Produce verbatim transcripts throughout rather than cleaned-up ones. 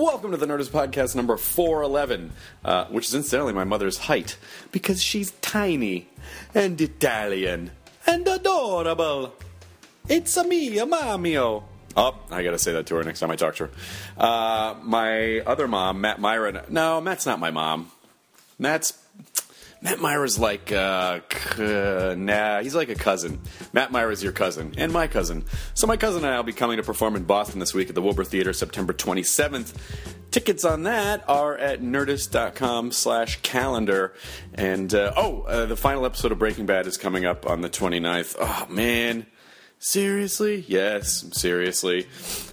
Welcome to the Nerdist Podcast number four eleven, uh, which is incidentally my mother's height, because she's tiny and Italian and adorable. It's a me, a mamio. Oh, I gotta say that to her next time I talk to her. Uh, my other mom, Matt Myra. No, Matt's not my mom. Matt's... Matt Myra's like, uh, c- nah, he's like a cousin. Matt Myra's your cousin, and my cousin. So my cousin and I will be coming to perform in Boston this week at the Wilbur Theater, September twenty-seventh. Tickets on that are at nerdist.com slash calendar. And, uh, oh, uh, the final episode of Breaking Bad is coming up on the twenty-ninth. Oh, man. Seriously? Yes, seriously.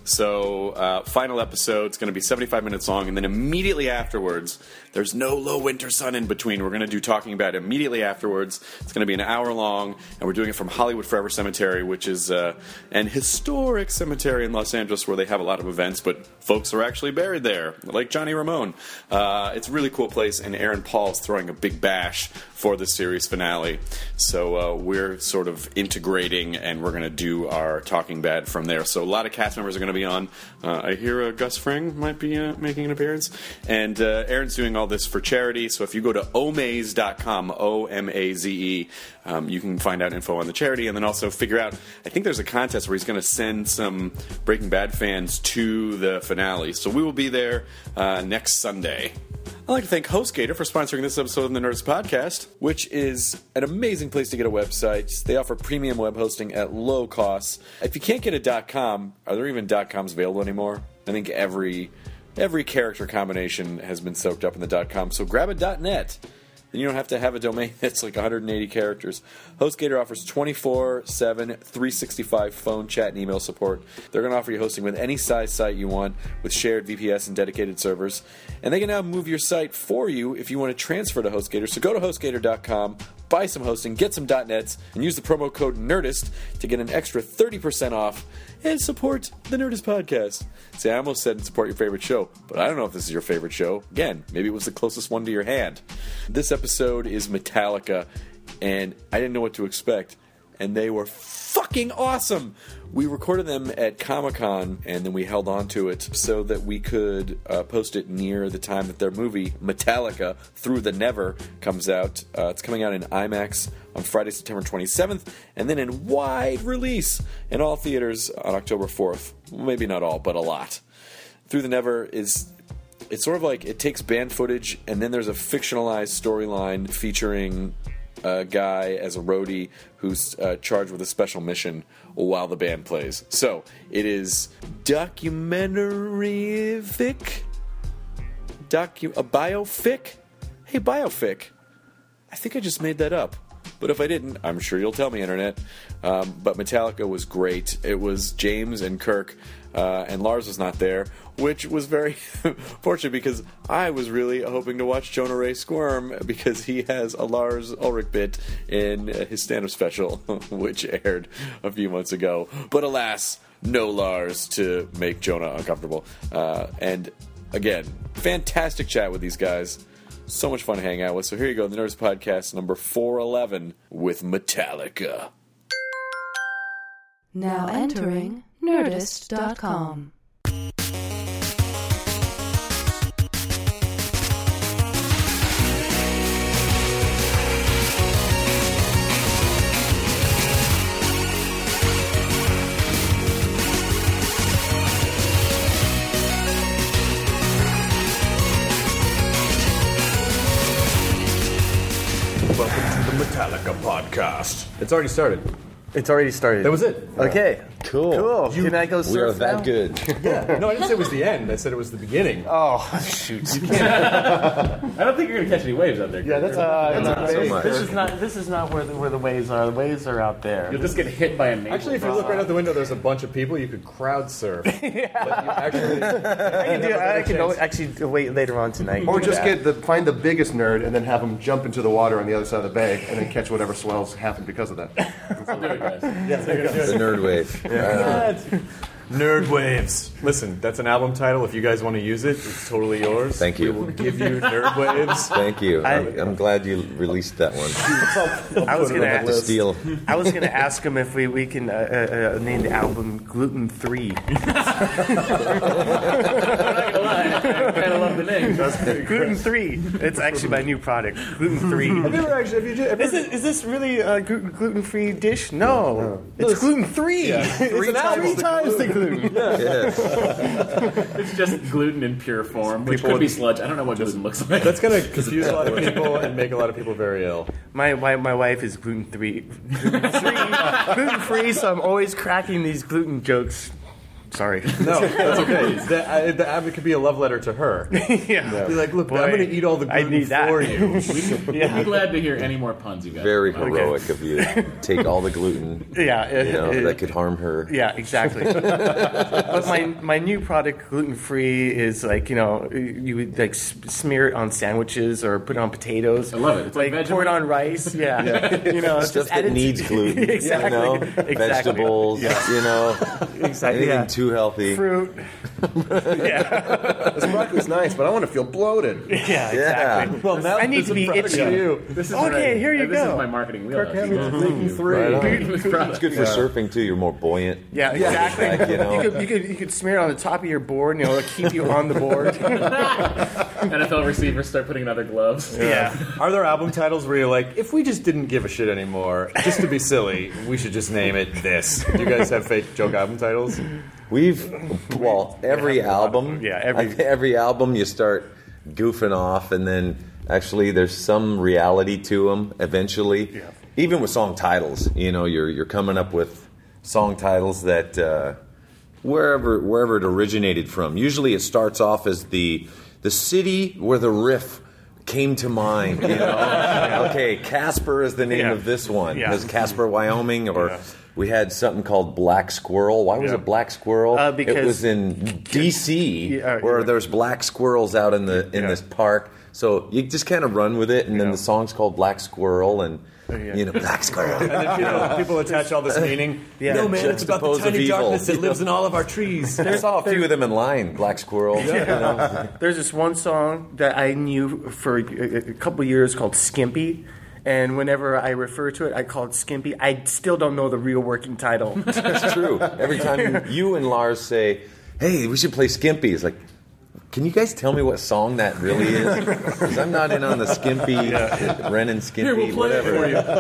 So, uh, final episode's going to be seventy-five minutes long, and then immediately afterwards, there's no low winter sun in between. We're going to do Talking About it immediately afterwards. It's going to be an hour long, and we're doing it from Hollywood Forever Cemetery, which is uh, an historic cemetery in Los Angeles where they have a lot of events, but folks are actually buried there, like Johnny Ramone. Uh, it's a really cool place, and Aaron Paul's throwing a big bash for the series finale. So uh, we're sort of integrating, and we're going to do our Talking Bad from there. So a lot of cast members are going to be on. Uh, I hear uh, Gus Fring might be uh, making an appearance. And uh, Aaron's doing all this for charity. So if you go to omaze dot com, O M A Z E, um, you can find out info on the charity and then also figure out, I think there's a contest where he's going to send some Breaking Bad fans to the finale. So we will be there uh, next Sunday. I'd like to thank HostGator for sponsoring this episode of the Nerdist Podcast, which is an amazing place to get a website. They offer premium web hosting at low costs. If you can't get a .com, are there even .coms available anymore? I think every every character combination has been soaked up in the .com, so grab a .net. Then you don't have to have a domain that's like one hundred eighty characters. HostGator offers twenty-four seven, three sixty-five phone, chat, and email support. They're going to offer you hosting with any size site you want with shared V P S and dedicated servers. And they can now move your site for you if you want to transfer to HostGator. So go to HostGator dot com, buy some hosting, get some .nets, and use the promo code NERDIST to get an extra thirty percent off and support the Nerdist Podcast. See, I almost said support your favorite show, but I don't know if this is your favorite show. Again, maybe it was the closest one to your hand. This episode is Metallica, and I didn't know what to expect, and they were fucking awesome! We recorded them at Comic-Con, and then we held on to it so that we could uh, post it near the time that their movie, Metallica, Through the Never, comes out. Uh, it's coming out in IMAX on Friday, September twenty-seventh, and then in wide release in all theaters on October fourth. Maybe not all, but a lot. Through the Never is... It's sort of like it takes band footage, and then there's a fictionalized storyline featuring a guy as a roadie who's uh, charged with a special mission while the band plays. So, it is documentary-fic? Docu- a biofic? Hey, biofic. I think I just made that up. But if I didn't, I'm sure you'll tell me, Internet. Um, but Metallica was great. It was James and Kirk, uh, and Lars was not there, which was very fortunate because I was really hoping to watch Jonah Ray squirm because he has a Lars Ulrich bit in his stand-up special, which aired a few months ago. But alas, no Lars to make Jonah uncomfortable. Uh, and again, fantastic chat with these guys. So much fun to hang out with. So here you go, the Nerdist Podcast number four eleven with Metallica. Now entering nerdist dot com. Welcome to the Metallica Podcast. It's already started. It's already started. That was it. Okay. Cool. Cool. You, Can I go surf we are that now? good. Yeah. No, I didn't say it was the end. I said it was the beginning. Oh, shoot. I don't think you're going to catch any waves out there. Yeah, that's, uh, Not that's so this, much. this is not. This is not where the, where the waves are. The waves are out there. You'll just get hit by a maple. Actually, if you look right out the window, there's a bunch of people. You could crowd surf. Yeah. But you actually, I can do. I can chance. actually wait later on tonight. Or just get the find the biggest nerd and then have him jump into the water on the other side of the bay and then catch whatever swells happen because of that. I'll do it, guys. Yes, there you go. The nerd wave. Nerd Waves. Listen, that's an album title. If you guys want to use it, it's totally yours. Thank you. We will give you Nerd Waves. Thank you. I- I'm, I'm glad you released that one. I was We'll gonna have to ask, steal. I was gonna ask him if we we can uh, uh, uh, name the album Gluten Three. I'm not gonna lie. Gluten free. It's actually my new product. Gluten free. Have you ever actually? Have you just, have you Is, it, is this really a gluten free dish? No, it's gluten free. Three times Three the times the gluten. It's just gluten in pure form, which People could would- be sludge. I don't know what gluten looks like. That's going to confuse a lot of people and make a lot of people very ill. My my, my wife is gluten free, gluten free, gluten free. So I'm always cracking these gluten jokes. Sorry. No, that's okay. The, I, the ad could be a love letter to her. yeah. Be like, look, Boy, I'm going to eat all the I gluten need that. for you. We'd be glad to hear any more puns you got. Very heroic of you. Take all the gluten, Yeah. you know, it- that could harm her. Yeah, exactly. But my my new product, gluten free, is like you know you would like s- smear it on sandwiches or put it on potatoes. I love it. It's like like pour it Vegemite. on rice. Yeah, you know Stuff just add that it- needs gluten, exactly. you know, Exactly. vegetables, you know, Exactly. anything Yeah. too healthy. Fruit. yeah. This broccoli's nice, but I want to feel bloated. Yeah. Exactly. Well, now I need this to be is itchy. for you. This is Okay, right. here you this go. is my marketing wheelhouse. Gluten free. Right on. It's It's good for surfing too. You're more buoyant. Yeah, exactly. Like, you know. you could you could you could smear it on the top of your board. You know, it'll keep you on the board. N F L receivers start putting in other gloves. yeah. Are there album titles where you're like, if we just didn't give a shit anymore, just to be silly, we should just name it this? Do you guys have fake joke album titles? We've well, every album, Yeah, every- I- every album you start goofing off, and then actually there's some reality to them eventually. Yeah. Even with song titles, you know, you're you're coming up with song titles that uh, wherever wherever it originated from. Usually, it starts off as the the city where the riff came to mind. You know, okay, Casper is the name Yeah. of this one. Yeah. There's Casper, Wyoming, or. Yeah. We had something called Black Squirrel. Why was Yeah. it Black Squirrel? Uh, because- it was in D C Yeah, where yeah. there's black squirrels out in the in Yeah. this park. So you just kind of run with it, and then Yeah. the song's called Black Squirrel, and yeah. you know, Black Squirrel. And then people, people attach all this meaning. Yeah. No, man, it's about the Juxtapose of tiny evil. darkness that lives in all of our trees. I saw a few of them in line. Black Squirrel. You know? There's this one song that I knew for a, a couple years called Skimpy. And whenever I refer to it, I call it Skimpy. I still don't know the real working title. That's true. Every time you, you and Lars say, "Hey, we should play Skimpy," it's like, can you guys tell me what song that really is? Because I'm not in on the Skimpy, Ren and Skimpy, Here, we'll play whatever.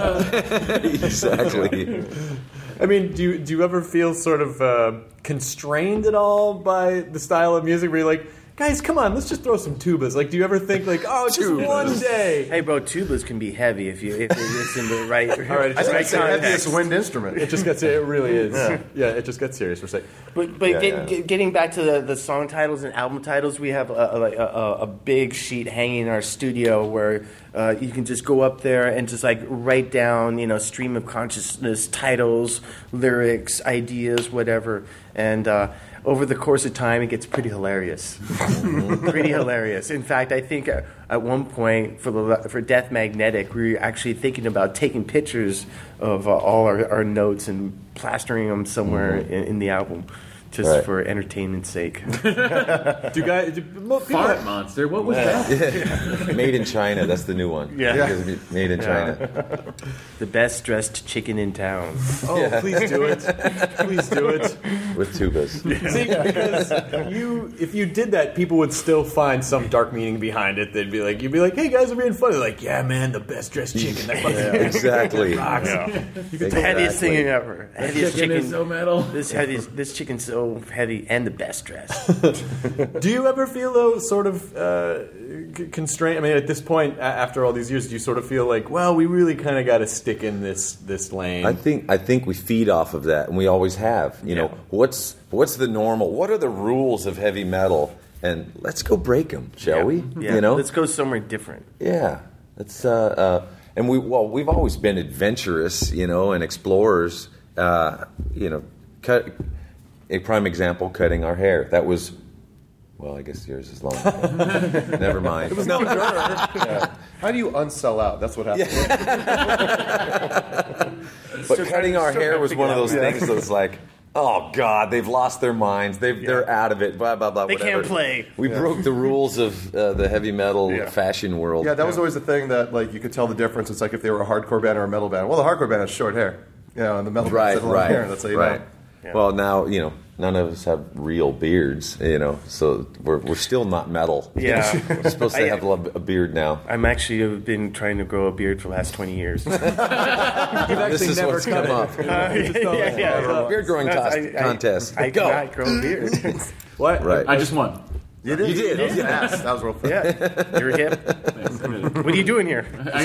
it for you. Exactly. I mean, do you, do you ever feel sort of uh, constrained at all by the style of music where you're like, guys, come on, let's just throw some tubas. Like, do you ever think like, oh, just Tubas. one day? Hey, bro, tubas can be heavy if you if it's in the right. All right, I think right it's the context. heaviest wind instrument. It just gets, it really is. Yeah, it just gets serious for a second. But but Yeah, get, yeah. get- getting back to the, the song titles and album titles, we have a, a, like a, a, a big sheet hanging in our studio where uh, you can just go up there and just like write down, you know, stream of consciousness titles, lyrics, ideas, whatever. And uh, over the course of time, it gets pretty hilarious. Pretty hilarious. In fact, I think uh, at one point for the for Death Magnetic, we were actually thinking about taking pictures of uh, all our, our notes and plastering them somewhere in, in the album, just Right. for entertainment's sake. Do you guys? Do, mo- people- Fart monster. What was that? Made in China. That's the new one. Yeah. Because Made in China. The best dressed chicken in town. Oh, please do it. Please do it. With tubas. See, because you, if you did that, people would still find some dark meaning behind it. They'd be like, you'd be like, "Hey guys, we're being funny." They're like, "Yeah, man, the best dressed chicken." That fucking Exactly. rocks. The heaviest thing ever. Heaviest Chicken chicken. is so metal. This heaviest, this chicken's so heavy and the best dressed. Do you ever feel though, sort of uh, c- constrained? I mean, at this point, a- after all these years, do you sort of feel like, well, we really kind of got to stick in this this lane? I think I think we feed off of that, and we always have. You know, what's what's the normal? What are the rules of heavy metal? And let's go break them, shall we? Yeah. You know, Let's go somewhere different. yeah. It's uh, uh, and we well, we've always been adventurous, you know, and explorers. Uh, you know, cut a prime example: cutting our hair. That was. Well, I guess yours is long. Never mind. No, How do you unsell out? That's what happens. but cutting our hair was one of those things that was like, oh God, they've lost their minds. They've, They're out of it. Blah blah blah. They whatever. can't play. We broke the rules of uh, the heavy metal Yeah. fashion world. Yeah, that was always the thing that like you could tell the difference. It's like if they were a hardcore band or a metal band. Well, the hardcore band has short hair, you know, and the metal right, band has long right, hair. That's how you right. know. Yeah. Well, now you know none of us have real beards, you know. So we're we're still not metal. Yeah. We're supposed to I- have a a beard now. I'm actually have been trying to grow a beard for the last twenty years. You've actually This is never what's cut come it. up. You just don't- yeah, yeah. Beard growing That's- tos- I- I- contest. I Go. cannot grow a beard. What? Right. I just won. You did. You did. That was fast. That was real fast. Yeah, you're hip. Thanks. I'm gonna- What are you doing here?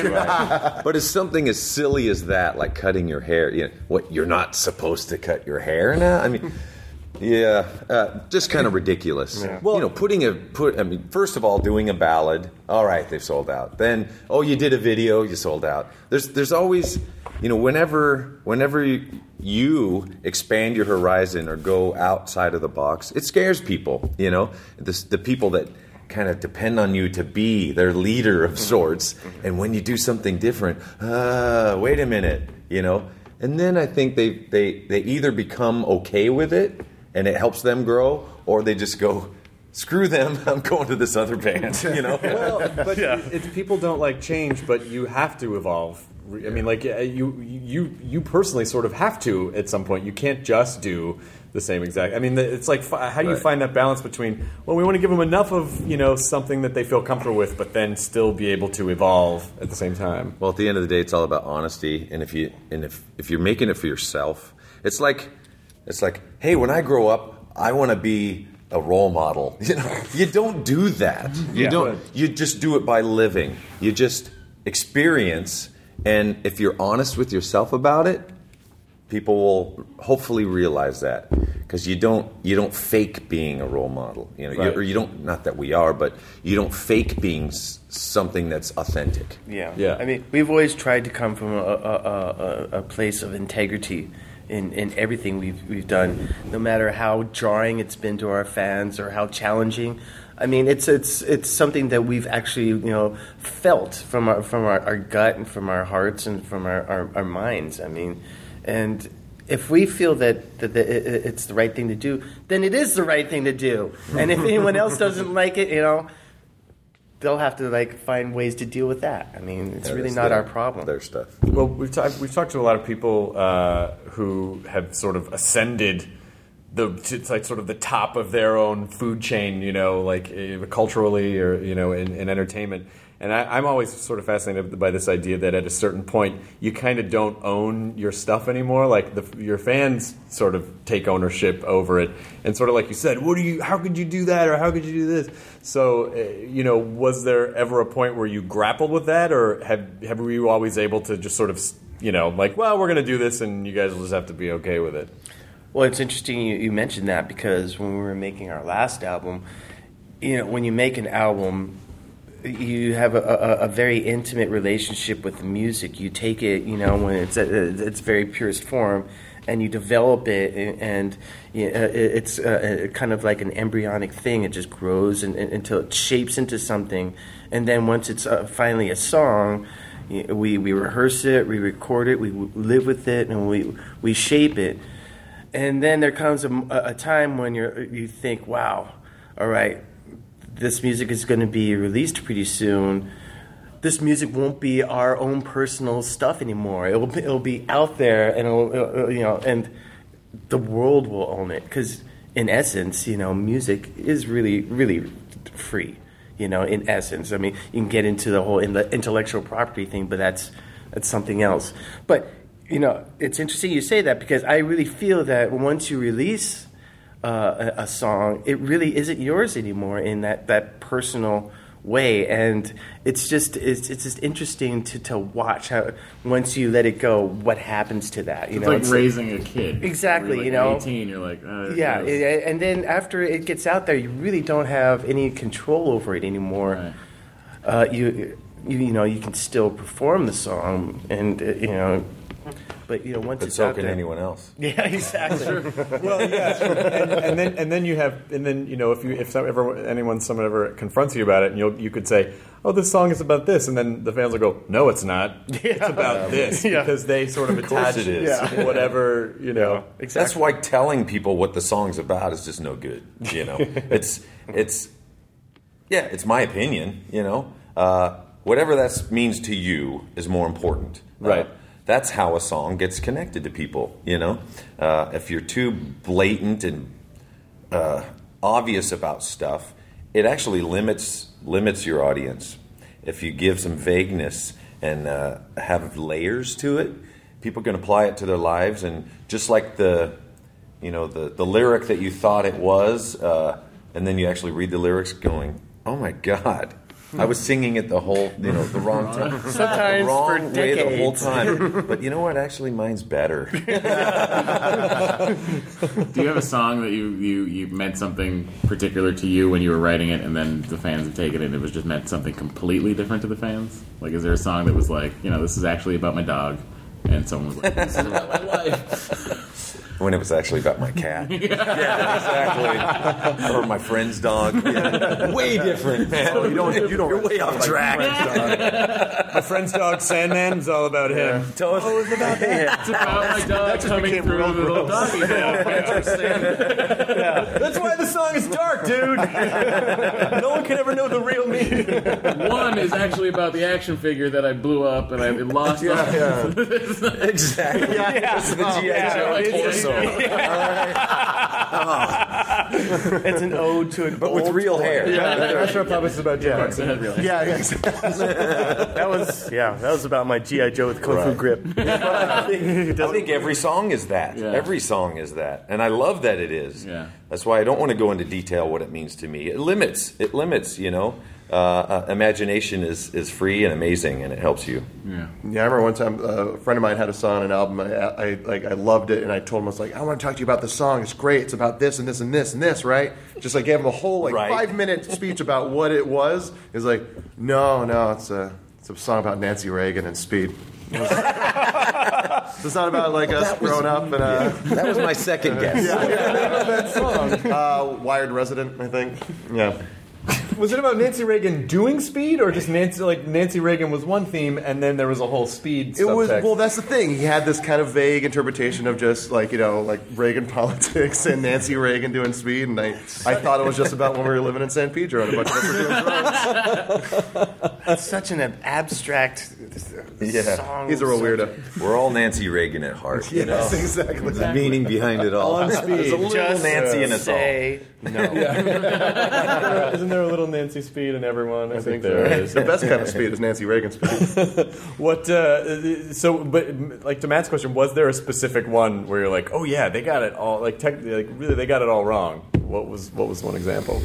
But it's something as silly as that, like cutting your hair. You know, what, you're not supposed to cut your hair now? I mean, yeah, uh, just kind of ridiculous. Yeah. Well, you know, putting a put. I mean, first of all, doing a ballad. All right, they've sold out. Then, oh, you did a video, you sold out. There's there's always, you know, whenever whenever you, you expand your horizon or go outside of the box, it scares people. You know, the the people that kind of depend on you to be their leader of sorts. And when you do something different, uh, wait a minute, you know. And then I think they, they, they either become okay with it and it helps them grow, or they just go, screw them, I'm going to this other band, you know. Well, but it's, people don't like change, but you have to evolve. I mean, like uh, you, you, you personally sort of have to at some point. You can't just do the same exact. I mean, it's like, how do you Right. find that balance between, well, we want to give them enough of, you know, something that they feel comfortable with, but then still be able to evolve at the same time. Well, at the end of the day, it's all about honesty, and if you and if if you're making it for yourself, it's like it's like, hey, when I grow up, I want to be a role model. You know, you don't do that. You Yeah. don't. You just do it by living. You just experience, and if you're honest with yourself about it, people will hopefully realize that, because you don't you don't fake being a role model. You know, Right. you, or you don't. Not that we are, but you don't fake being s- something that's authentic. Yeah. Yeah. I mean, we've always tried to come from a, a, a, a place of integrity in, in everything we've we've done, no matter how jarring it's been to our fans or how challenging. I mean, it's it's it's something that we've actually, you know, felt from our from our, our gut and from our hearts and from our, our, our minds. I mean, and if we feel that, that, that it- it's the right thing to do, then it is the right thing to do. And if anyone else doesn't like it, you know, they'll have to like find ways to deal with that. I mean, it's Yeah, really that's not their- our problem. Their stuff. Well, we've talked we've talked to a lot of people uh, who have sort of ascended the to like sort of the top of their own food chain, you know, like uh, culturally or you know in, in entertainment. And I, I'm always sort of fascinated by this idea that at a certain point you kind of don't own your stuff anymore. Like the, your fans sort of take ownership over it, and sort of like you said, what do you? How could you do that, or how could you do this? So, uh, you know, was there ever a point where you grappled with that, or have have were you always able to just sort of, you know, like, well, we're going to do this, and you guys will just have to be okay with it? Well, it's interesting you, you mentioned that, because when we were making our last album, you know, when you make an album, you have a, a, a very intimate relationship with the music. You take it, you know, when it's at its very purest form, and you develop it, and, and you know, it's uh, kind of like an embryonic thing. It just grows and, and, until it shapes into something, and then once it's uh, finally a song, we we rehearse it, we record it, we live with it, and we we shape it. And then there comes a, a time when you you think, wow, all right, this music is going to be released pretty soon. This music won't be our own personal stuff anymore. It'll be, it'll be out there, and it'll, it'll, you know, and the world will own it. Because in essence, you know, music is really, really free. You know, in essence, I mean, you can get into the whole intellectual property thing, but that's that's something else. But you know, it's interesting you say that, because I really feel that once you release uh, a, a song, it really isn't yours anymore in that, that personal way, and it's just it's, it's just interesting to, to watch how once you let it go, what happens to that. You It's know, like raising a kid. Exactly, You're like you know. eighteen, you're like, uh, yeah, yes. it- and then after it gets out there, you really don't have any control over it anymore. Right. Uh, you, you you know you can still perform the song, and uh, you know. But you know, once But it's so out can there, anyone else. Yeah, exactly. Well, yeah, and, and then and then you have and then you know if you if some, ever anyone someone ever confronts you about it, and you you could say, oh, this song is about this, and then the fans will go, no, it's not. It's about this, Yeah. because they sort of, Of course attach it is. Yeah. whatever you know. Exactly. That's why telling people what the song's about is just no good. You know, it's it's yeah, it's my opinion. You know, uh, whatever that means to you is more important. Uh, Right. That's how a song gets connected to people. You know, uh, if you're too blatant and uh, obvious about stuff, it actually limits limits your audience. If you give some vagueness and uh, have layers to it, people can apply it to their lives, and just like the, you know, the, the lyric that you thought it was, uh, and then you actually read the lyrics going, oh my God, I was singing it the whole, you know, the wrong time. Sometimes the wrong for way the whole decades. time. But you know what? Actually, mine's better. Do you have a song that you, you, you meant something particular to you when you were writing it, and then the fans have taken it and it was just meant something completely different to the fans? Like, is there a song that was like, you know, this is actually about my dog, and someone was like, this is about my wife? When it was actually about my cat. Yeah, exactly. Or my friend's dog. Yeah. Way different, man. Oh, you don't. You don't. You're way off track. My friend's dog Sandman is all about him. Totally. It's about that. It's about my dog coming became through real the little gross. doggy bag. That's why the song is dark, dude. No one can ever know the real me. One is actually about the action figure that I blew up and I lost. Yeah, yeah. Exactly. Yeah. This is the G I. Joe torso. It's an ode to an But with old real toy. hair. Restaurant Puppets is about Jim Buxton. Yeah, yeah, exactly. That was yeah. That was about my G I. Joe with Kung Fu Right. grip. I think, I think every song is that. Yeah. Every song is that. And I love that it is. Yeah. That's why I don't want to go into detail what it means to me. It limits. It limits, you know. Uh, uh, imagination is, is free and amazing, and it helps you. Yeah. Yeah, I remember one time uh, a friend of mine had a song on an album. I, I like I loved it, and I told him I was like, I want to talk to you about the song. It's great. It's about this and this and this and this, right? Just like gave him a whole like Right. five minute speech about what it was. He's like, no, no, it's a it's a song about Nancy Reagan and speed. So it's not about like us growing up and uh, That was my second guess. that song. Uh, Wired Resident, I think. Yeah. Was it about Nancy Reagan doing speed, or just Nancy like Nancy Reagan was one theme, and then there was a whole speed It was subtext? well. That's the thing. He had this kind of vague interpretation of just like you know, like Reagan politics and Nancy Reagan doing speed, and I, I thought it was just about when we were living in San Pedro and a bunch of us were doing drugs. It's such an abstract Yeah. song. He's a real Such weird. We're all Nancy Reagan at heart. You know? Yes, exactly. The meaning behind it all. On speed. There's a little Just Nancy in us all. say no. Isn't there a little Nancy speed in everyone? I, think, there is. The best kind of speed is Nancy Reagan speed. What? Uh, so, but like to Matt's question, was there a specific one where you're like, oh yeah, they got it all like tech, like really they got it all wrong? What was what was one example?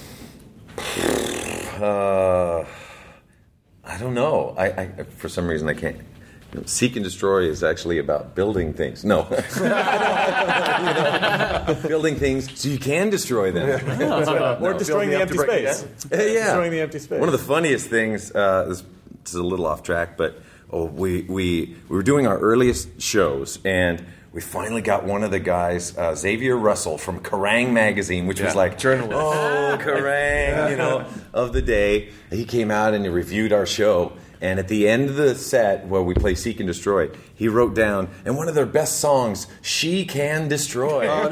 Uh, I don't know. I, I for some reason I can't. You know, Seek and Destroy is actually about building things. No, You know, building things so you can destroy them. Or destroying the you have empty to break it space. Uh, yeah, Destroying the empty space. One of the funniest things. Uh, this, this is a little off track, but oh, we we we were doing our earliest shows and. We finally got one of the guys, uh, Xavier Russell from Kerrang! Magazine, which was like, Journalist. oh, Kerrang! You know, of the day. He came out and he reviewed our show. And at the end of the set, where we play Seek and Destroy, he wrote down, and one of their best songs, She Can Destroy. Oh,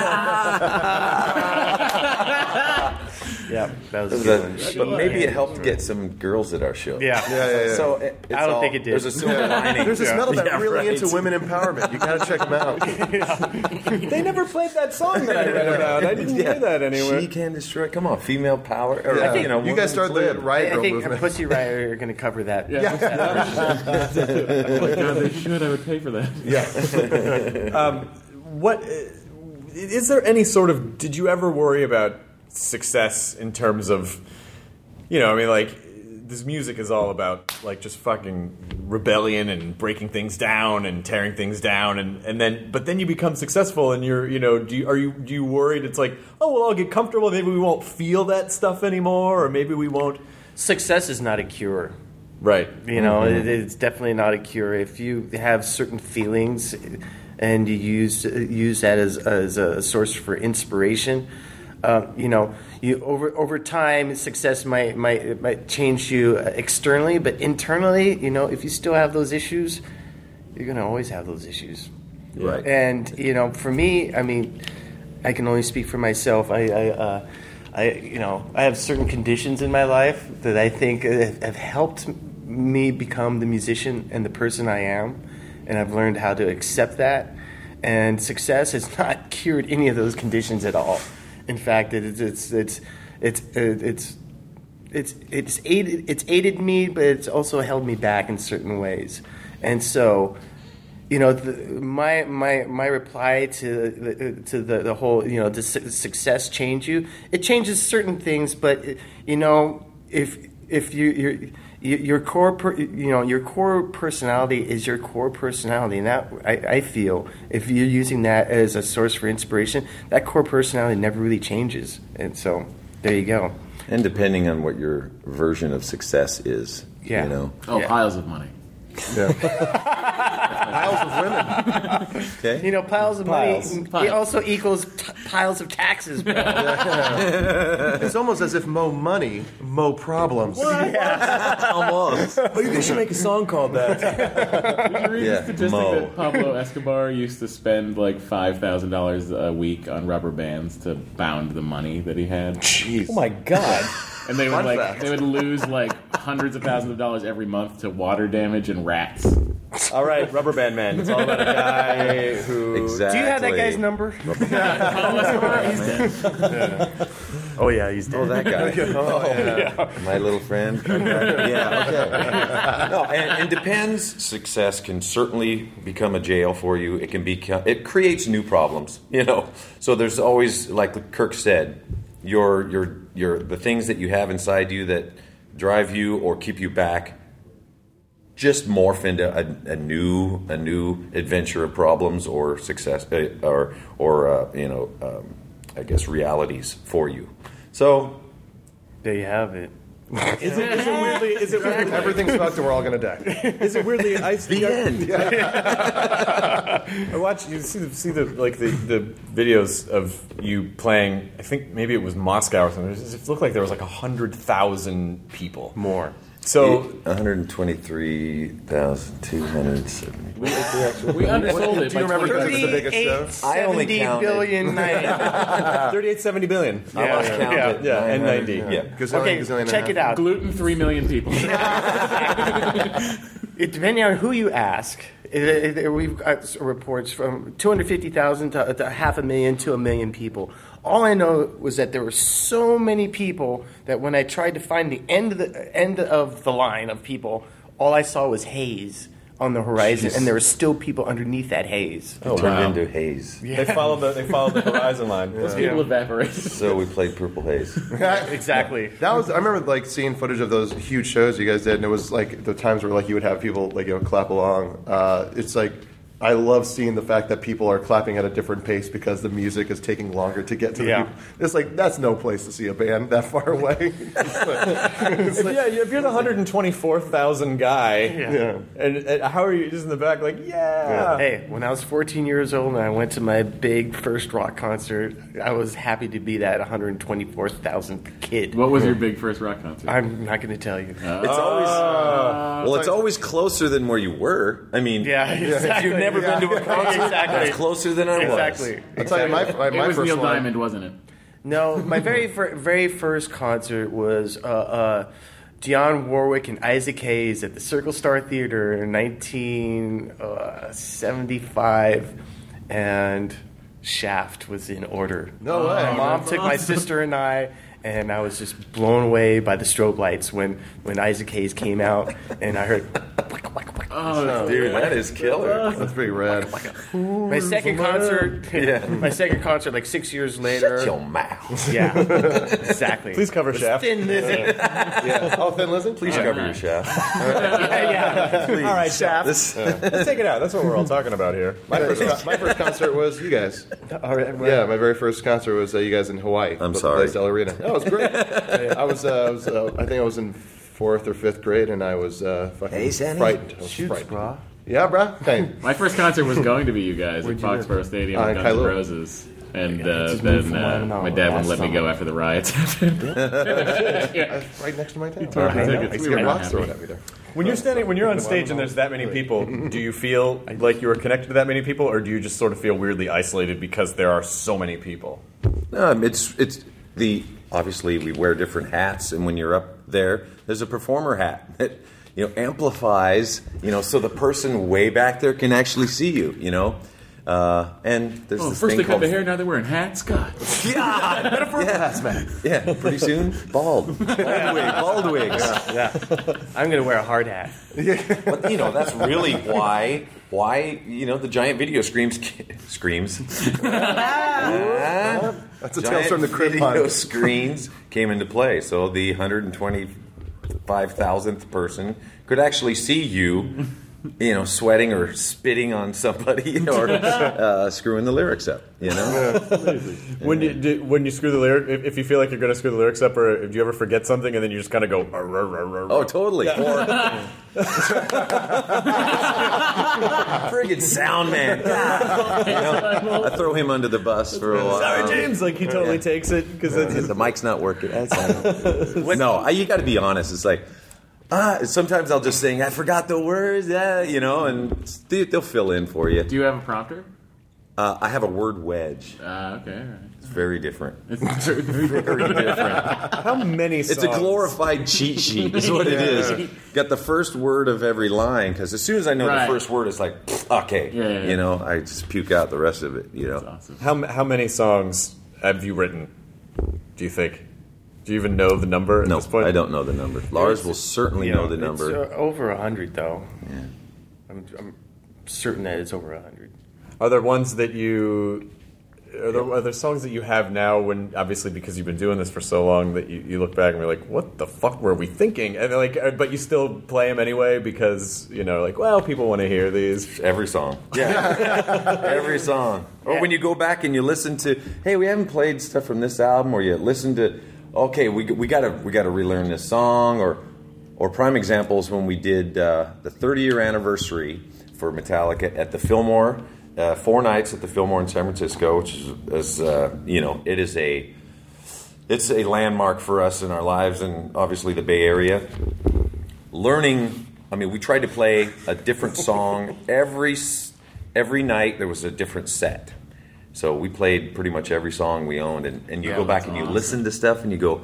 Yeah, that was, It was a a- good one. but maybe it helped get some girls at our show. Yeah. Yeah, yeah, yeah. So it, it's I don't all- think it did. There's a silver lining. There's this metal band Yeah, really right. into women empowerment. You gotta check them out. They never played that song that I read about. I didn't hear that anywhere. She Can Destroy. Come on, female power. Or, Yeah. you know, You guys started the women's Riot I Girl think movement. Pussy Riot are going to cover that. Yeah. Oh my God, they should. I would pay for that. What is there any sort of? Did you ever worry about success in terms of, you know, I mean, like this music is all about like just fucking rebellion and breaking things down and tearing things down, and, and then but then you become successful and you're, you know, do you, are you do you worried it's like, oh well, I'll get comfortable, maybe we won't feel that stuff anymore, or maybe we won't. Success is not a cure. Right. You know, it, it's definitely not a cure. If you have certain feelings and you use use that as as a source for inspiration, uh, you know, you over over time, success might might it might change you externally, but internally, you know, if you still have those issues, you're gonna always have those issues. Right. And you know, for me, I mean, I can only speak for myself. I. I uh, I, you know, I have certain conditions in my life that I think have helped me become the musician and the person I am, and I've learned how to accept that. And success has not cured any of those conditions at all. In fact, it, it's it's it's it's it's it's it's aided it's aided me, but it's also held me back in certain ways. And so, you know, the, my my my reply to the, to the, the whole, you know, does success change you? It changes certain things, but you know, if if you you're your core, per, you know, your core personality is your core personality, and that I, I feel if you're using that as a source for inspiration, that core personality never really changes. And so, there you go. And depending on what your version of success is, yeah. you know. Oh, yeah. piles of money. Yeah. Piles of women. Okay. You know, piles of Piles. money Piles. it also equals t- piles of taxes, bro. It's almost as if mo money, mo problems. Almost. Oh, you guys should make a song called that. Did you read Yeah, the statistic Mo. that Pablo Escobar used to spend like five thousand dollars a week on rubber bands to bound the money that he had? Jeez. Oh my god. And they would Fun like fact. they would lose like hundreds of thousands of dollars every month to water damage and rats. All right, Rubber Band Man. It's all about a guy who. Exactly. Do you have that guy's number? Pablo Escobar, he's dead. Oh yeah, he's dead. Oh, that guy. Oh, yeah. My little friend. Yeah, okay. No, and, and depends. Success can certainly become a jail for you. It can be. It creates new problems, you know. So there's always, like Kirk said, your your your the things that you have inside you that drive you or keep you back just morph into a, a new a new adventure of problems or success uh, or or uh, you know um, I guess realities for you. So There you have it. Is it, is it weirdly? Is it weirdly? Everything's fucked and we're all gonna die. Is it weirdly? I the end. I watch you see the see the like the, the videos of you playing. I think maybe it was Moscow or something. It looked like there was like a hundred thousand people. More. So one hundred twenty-three thousand two hundred seventy. We undersold it. Do you by remember twenty because it's the biggest show? I only seventy counted. billion ninety. thirty-eight seventy billion. I lost count yeah, at yeah, and nine hundred. ninety. Yeah. Gazillion, Okay, gazillion and a check half. it out. gluten three million people. It, depending on who you ask, it, it, we've got reports from two hundred fifty thousand to, to half a million to a million people. All I know was that there were so many people that when I tried to find the end of the end of the line of people, all I saw was haze on the horizon, Jeez. and there were still people underneath that haze. It turned into haze. They followed the they followed the horizon line. Those people evaporated. So we played Purple Haze. Exactly. That was. I remember like seeing footage of those huge shows you guys did, and it was like the times where like you would have people like you know clap along. Uh, it's like I love seeing the fact that people are clapping at a different pace because the music is taking longer to get to the Yeah. people. It's like that's no place to see a band that far away. It's like- it's If, like- yeah, if you're the one hundred twenty-four thousand guy, yeah. and, and how are you just in the back like, yeah. Hey, when I was fourteen years old and I went to my big first rock concert, I was happy to be that one hundred twenty-four thousandth kid. What was your big first rock concert? I'm not going to tell you. It's always well, it's always closer than where you were. I mean, Yeah, if you've never been to a concert, Exactly. it's closer than I was. Exactly. I'll tell you, my, my, it my was first Neil one. Diamond, wasn't it? No, my very fir- very first concert was uh, uh, Dionne Warwick and Isaac Hayes at the Circle Star Theater in nineteen seventy-five, and Shaft was in order. No way. My mom took my sister and I, and I was just blown away by the strobe lights when, when Isaac Hayes came out, and I heard. Oh, Dude, that is killer. That's pretty rad. My second concert, Yeah. my second concert, like six years later. Shut your mouth. Yeah, exactly. Please cover Shaft. Thin Lizzy. Yeah. Oh, Thin Lizzy? Please cover your shaft. yeah. Please. All right, Shaft. This, Let's take it out. That's what we're all talking about here. My first, con- my first concert was you guys. All right, well, Yeah, my very first concert was uh, you guys in Hawaii. I'm the sorry. Blaisdell Arena. No, it was great. I was, uh, I was, uh, I think I was in fourth or fifth grade, and I was uh, fucking Hey, Sandy. frightened. I was Shoots, frightened. brah. Yeah, bruh. Hey. My first concert was going to be you guys at Where'd you Foxborough Stadium Uh, with Guns N' Kailua. Roses. And Yeah, uh, just moved then from uh, Wyoming my dad wouldn't last let me summer. go after the riots happened. Uh, right next to my town. tore up the I know. tickets. I used We to were get not rocks happy. thrown at me there. When you're standing, when you're on stage and there's that many people, do you feel like you are connected to that many people, or do you just sort of feel weirdly isolated because there are so many people? Um, it's it's the obviously we wear different hats, and when you're up there, there's a performer hat that you know amplifies. You know, so the person way back there can actually see you. You know, Uh, and there's Oh, this first thing they cut called the hair, now they're wearing hats. God. yeah, yeah, pretty soon bald, bald wig, bald wigs. Yeah, I'm gonna wear a hard hat. But you know that's really why why you know the giant video screams screams. That's a Tales from the Crypt video pun. screens came into play. So the one hundred twenty-five thousandth person could actually see you, you know, sweating or spitting on somebody or uh, screwing the lyrics up. You know, When you do, when you screw the lyric, if, if you feel like you're going to screw the lyrics up, or if you ever forget something and then you just kind of go, "Arr, arr, arr, arr." oh totally. Or friggin' sound man. You know, I throw him under the bus for a while. Sorry, James. Like he totally takes it because it's The mic's not working. That's no, I, you got to be honest. It's like, ah, sometimes I'll just sing, I forgot the words, yeah, you know, and they, they'll fill in for you. Do you have a prompter? Uh, I have a word wedge. Uh, okay, all right. It's very different. It's very, very Very different. how many songs? It's a glorified cheat sheet, is what it is. Got the first word of every line, because as soon as I know Right. the first word, it's like, okay, Yeah, yeah, yeah. you know, I just puke out the rest of it, you know. awesome. How how many songs have you written? Do you think? Do you even know the number at No, this point? I don't know the number. Lars will certainly You know the It's number. uh, over a hundred, though. Yeah. I'm, I'm certain that it's over a hundred. Are there ones that you? Are there, are there songs that you have now? When obviously because you've been doing this for so long that you, you look back and you're like, what the fuck were we thinking? And like, uh, but you still play them anyway because you know, like, well, people want to hear these. Every song. Yeah. Every song. Or when you go back and you listen to, hey, we haven't played stuff from this album, or you listen to, okay, we we gotta we gotta relearn this song, or or prime examples when we did uh, the thirty year anniversary for Metallica at the Fillmore, uh, four nights at the Fillmore in San Francisco, which is, is uh, you know, it is a it's a landmark for us in our lives, and obviously the Bay Area. Learning, I mean, we tried to play a different song every s- every night. There was a different set, so we played pretty much every song we owned. And, and you Yeah, go back that's and you awesome. listen to stuff, and you go,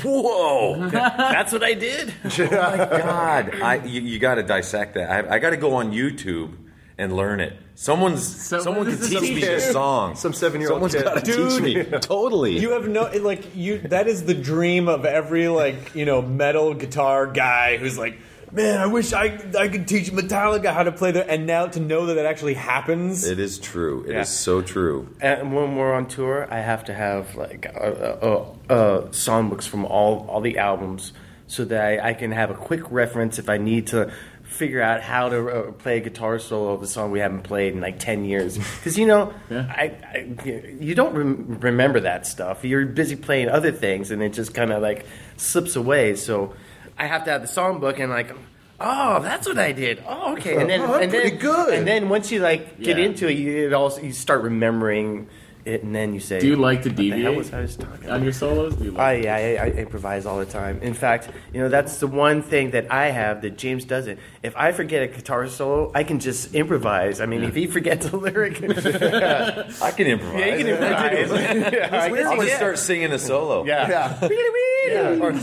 "Whoa, That's what I did. oh my God!" I you, you got to dissect that. I, I got to go on YouTube and learn it. Someone's Someone- someone can this is teach a me kid. this song. Some seven-year-old Someone's kid. got to teach me. Totally. You have no like you. That is the dream of every like you know metal guitar guy who's like, man, I wish I I could teach Metallica how to play the. And now to know that that actually happens. It is true. It is Yeah. so true. And when we're on tour, I have to have like uh, uh, uh, songbooks from all all the albums, so that I, I can have a quick reference if I need to figure out how to uh, play a guitar solo of a song we haven't played in like ten years. Because you know, Yeah. I, I you don't rem- remember that stuff. You're busy playing other things, and it just kind of like slips away. So I have to have the songbook and like. Oh, that's what I did. Oh, okay. And then, Oh, that's and then, pretty good. And then once you like get Yeah. into it, you it also you start remembering it, and then you say, Do you like to "What the hell deviate was I was talking on about?" your solos? Do you I, like yeah, I, I improvise all the time. In fact, you know that's the one thing that I have that James doesn't. If I forget a guitar solo, I can just improvise. I mean, if he forgets a lyric, yeah, I can improvise. you can improvise. Yeah, I guess I'll you just can. start singing a solo. Yeah. Yeah. Yeah. Or,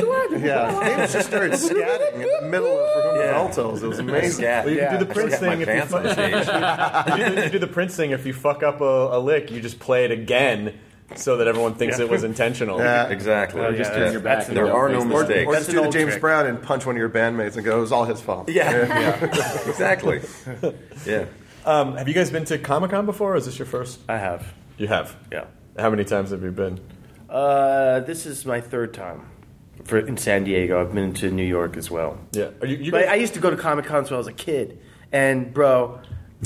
Yeah, James just started scatting in the middle of Yeah. Altos. It was amazing. Scat. Well, you can Yeah. do the I Prince scat my thing if you, pants fu- on stage. you, do, you do the Prince thing if you fuck up a, a lick, you just play it again so that everyone thinks it was intentional. Yeah. Exactly. Oh, yeah, Just, that's- uh, that's an there old are no face. mistakes. Or That's just an do the old James trick. Brown and punch one of your bandmates and go, it was all his fault. Yeah. yeah. Exactly. Yeah. Um, have you guys been to Comic Con before? Or is this your first? I have. You have. Yeah. How many times have you been? Uh, this is my third time for in San Diego. I've been to New York as well. Yeah. Are you, you But guys- I used to go to Comic Cons when I was a kid, and bro,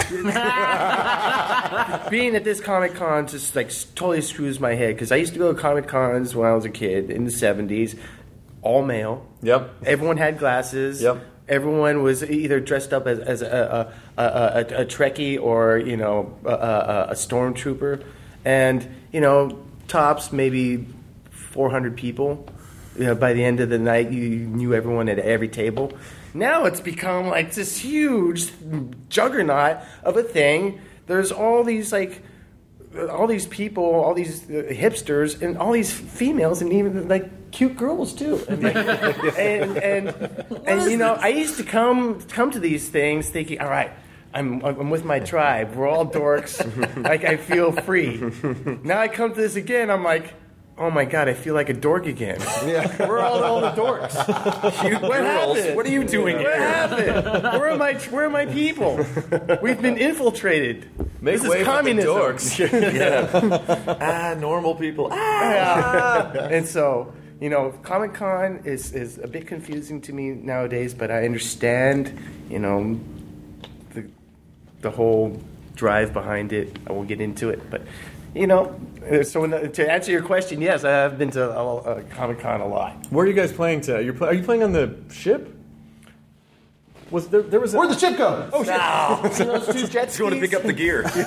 being at this Comic Con just like totally screws my head because I used to go to Comic Cons when I was a kid in the seventies, all male. Yep. Everyone had glasses. Yep. Everyone was either dressed up as, as a, a, a, a, a Trekkie or you know a, a, a stormtrooper, and you know tops maybe four hundred people. You know, by the end of the night, you knew everyone at every table. Now it's become like this huge juggernaut of a thing. There's all these like, all these people, all these uh, hipsters, and all these females, and even like cute girls too. And like, and and, and you know, I used to come come to these things thinking, all right, I'm I'm with my tribe. We're all dorks. Like I feel free. Now I come to this again. I'm like, oh my god, I feel like a dork again. Yeah. We're all all the dorks. You What girls, happened? what are you doing What here? happened? Where are my Where are my people? We've been infiltrated. Make this way is for the communism. dorks. Ah, normal people. Ah. Yeah. And so, you know, Comic Con is is a bit confusing to me nowadays, but I understand, you know, the the whole drive behind it. I won't get into it, but you know, so when the, to answer your question, yes, I have been to a, a Comic Con a lot. Where are you guys playing to? You're pl- are you playing on the ship? Was there? There was. A- Where'd the ship go? Oh shit! See those two jet Let's go to pick up the gear. I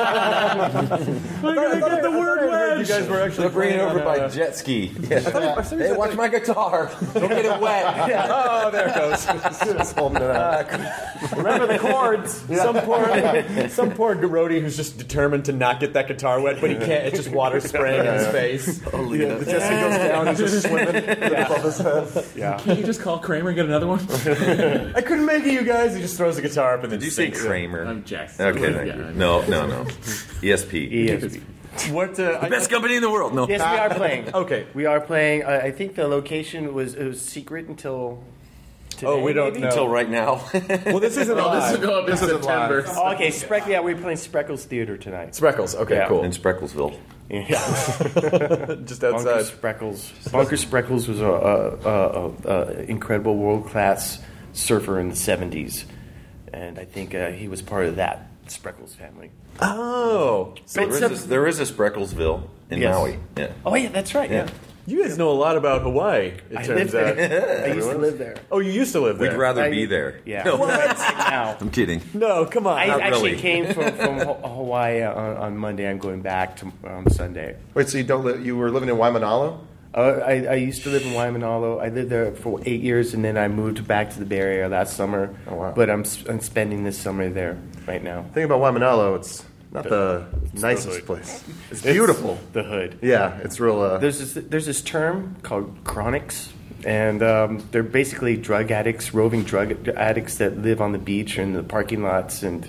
got the word wedge. You guys were actually They're bringing it playing over on, by uh, jet ski. Yeah. Hey, watch my guitar. Don't get it wet. Oh, there it goes. Just holding it out. Remember the chords. Some poor, some poor Garodi who's just determined to not get that guitar wet, but he can't. It's just water spraying in his face. Oh, yeah, the jet ski goes down. He's just swimming above his head. Yeah. Can you just call Kramer and get another one? I couldn't make it, you guys. He just throws the guitar up and then Did you say sings it. Kramer? I'm Jackson. Okay, thank Yeah, you. I- No, no, no. E S P. E S P. What? Uh, I- Best company in the world. No. Yes, we are playing. Okay. We are playing. Uh, I think the location was it was secret until. Today, Oh, we don't maybe? know. Until right now. Well, this isn't Oh, this live. will go up in This isn't September. live. Oh, okay, Spreck. Yeah, we're playing Spreckles Theater tonight. Spreckles. Okay, Yeah. cool. In Sprecklesville. Yeah. Just Bunker outside. Spreckles. Bunker Spreckles was a, a, a, a, a incredible world class surfer in the seventies, and I think uh, he was part of that Spreckles family. Oh, So there, But is a, there is a Sprecklesville in Yes. Maui. Yeah. Oh yeah, that's right. Yeah, Yeah. you guys know a lot about Hawaii. It I turns lived out. there. I used to live there. Oh, you used to live there. We'd rather I- be there. Yeah. No, Now. I'm kidding. No, come on. I Not actually really. came from, from Ho- Hawaii on, on Monday. I'm going back to on Sunday. Wait, so you don't live? You were living in Waimanalo? Uh, I, I used to live in Waimanalo. I lived there for eight years, and then I moved back to the Bay Area last summer. Oh, wow. But I'm, s- I'm spending this summer there right now. The thing about Waimanalo, it's not the nicest hood. place. It's beautiful. The hood. Yeah, it's real. Uh, There's this, there's this term called chronics, and um, they're basically drug addicts, roving drug addicts that live on the beach or in the parking lots, and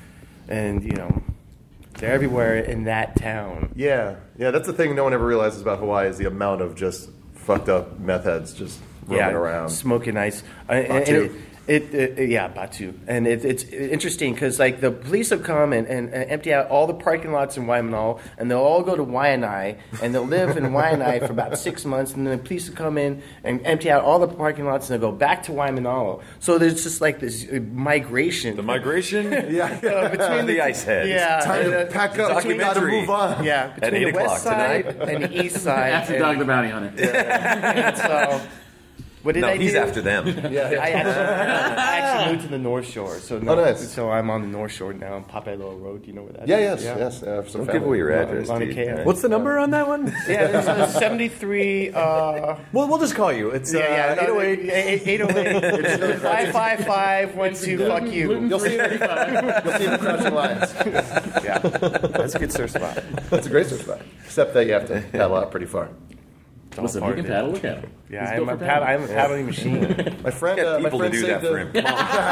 and you know they're everywhere in that town. yeah, yeah. That's the thing no one ever realizes about Hawaii is the amount of just fucked up meth heads just roaming yeah, around. smoking ice. Uh, and- and Batu. it, it, it, yeah, Batu, and it, it's interesting because like the police will come and, and, and empty out all the parking lots in Waimanalo, and they'll all go to Waianae, and they'll live in Waianae for about six months, and then the police will come in and empty out all the parking lots, and they'll go back to Waimanalo. So there's just like this uh, migration. The migration? Yeah, uh, between The ice head. Yeah, time and, to uh, pack up. We got to documentary. move on. yeah, At between eight the west o'clock side tonight. and the east side. After and- Dog the Bounty Hunter. and so, what did No, I he's do? after them. Yeah, I actually, I actually moved to the North Shore, so no, Oh, nice. so I'm on the North Shore now on Papailloa Road. Do you know where that is? yeah, yes, yes. Yeah, for some Don't family. give away your Lon- address, Lani dude. Kea. Right? What's the number on that one? Yeah, there's a seventy-three. Uh, Well, we'll just call you. It's uh, yeah, yeah, eight no, oh eight. eight oh eight. It's five five five one two. Fuck you. You'll see it. You'll see the Crouching Lions. Yeah, that's a good surf spot. That's a great surf spot. Except that you have to paddle out pretty far. Listen, part you can of it. paddle. Look at him. Yeah, He's I'm built a, for pad- paddling. I'm a paddling machine. My friend, Get uh, my people to friend do that saved for a- him. Come on.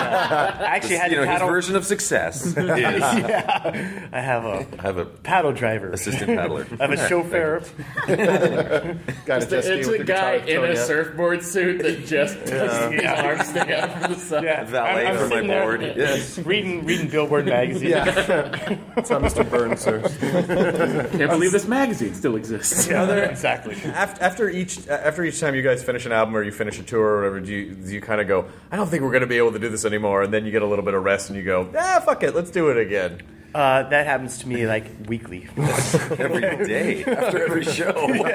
I actually had You to know, his paddle. version of success is Yeah, I have a I have a paddle driver. assistant paddler. I have a chauffeur. Got a jet ski It's with a the guy guitar in towing a it. surfboard suit that just his arms stick out from the side. Yeah, Valet I'm- I'm for my sitting there board. Yes. Reading, reading Billboard magazine. Yeah, that's how Mister Burns surfs. Can't believe this magazine still exists. exactly. After, after each after each time you guys finish an album or you finish a tour or whatever, do you, do you kind of go, I don't think we're going to be able to do this anymore, and then you get a little bit of rest and you go, ah, fuck it, let's do it again. Uh, that happens to me like weekly. Every day after every show.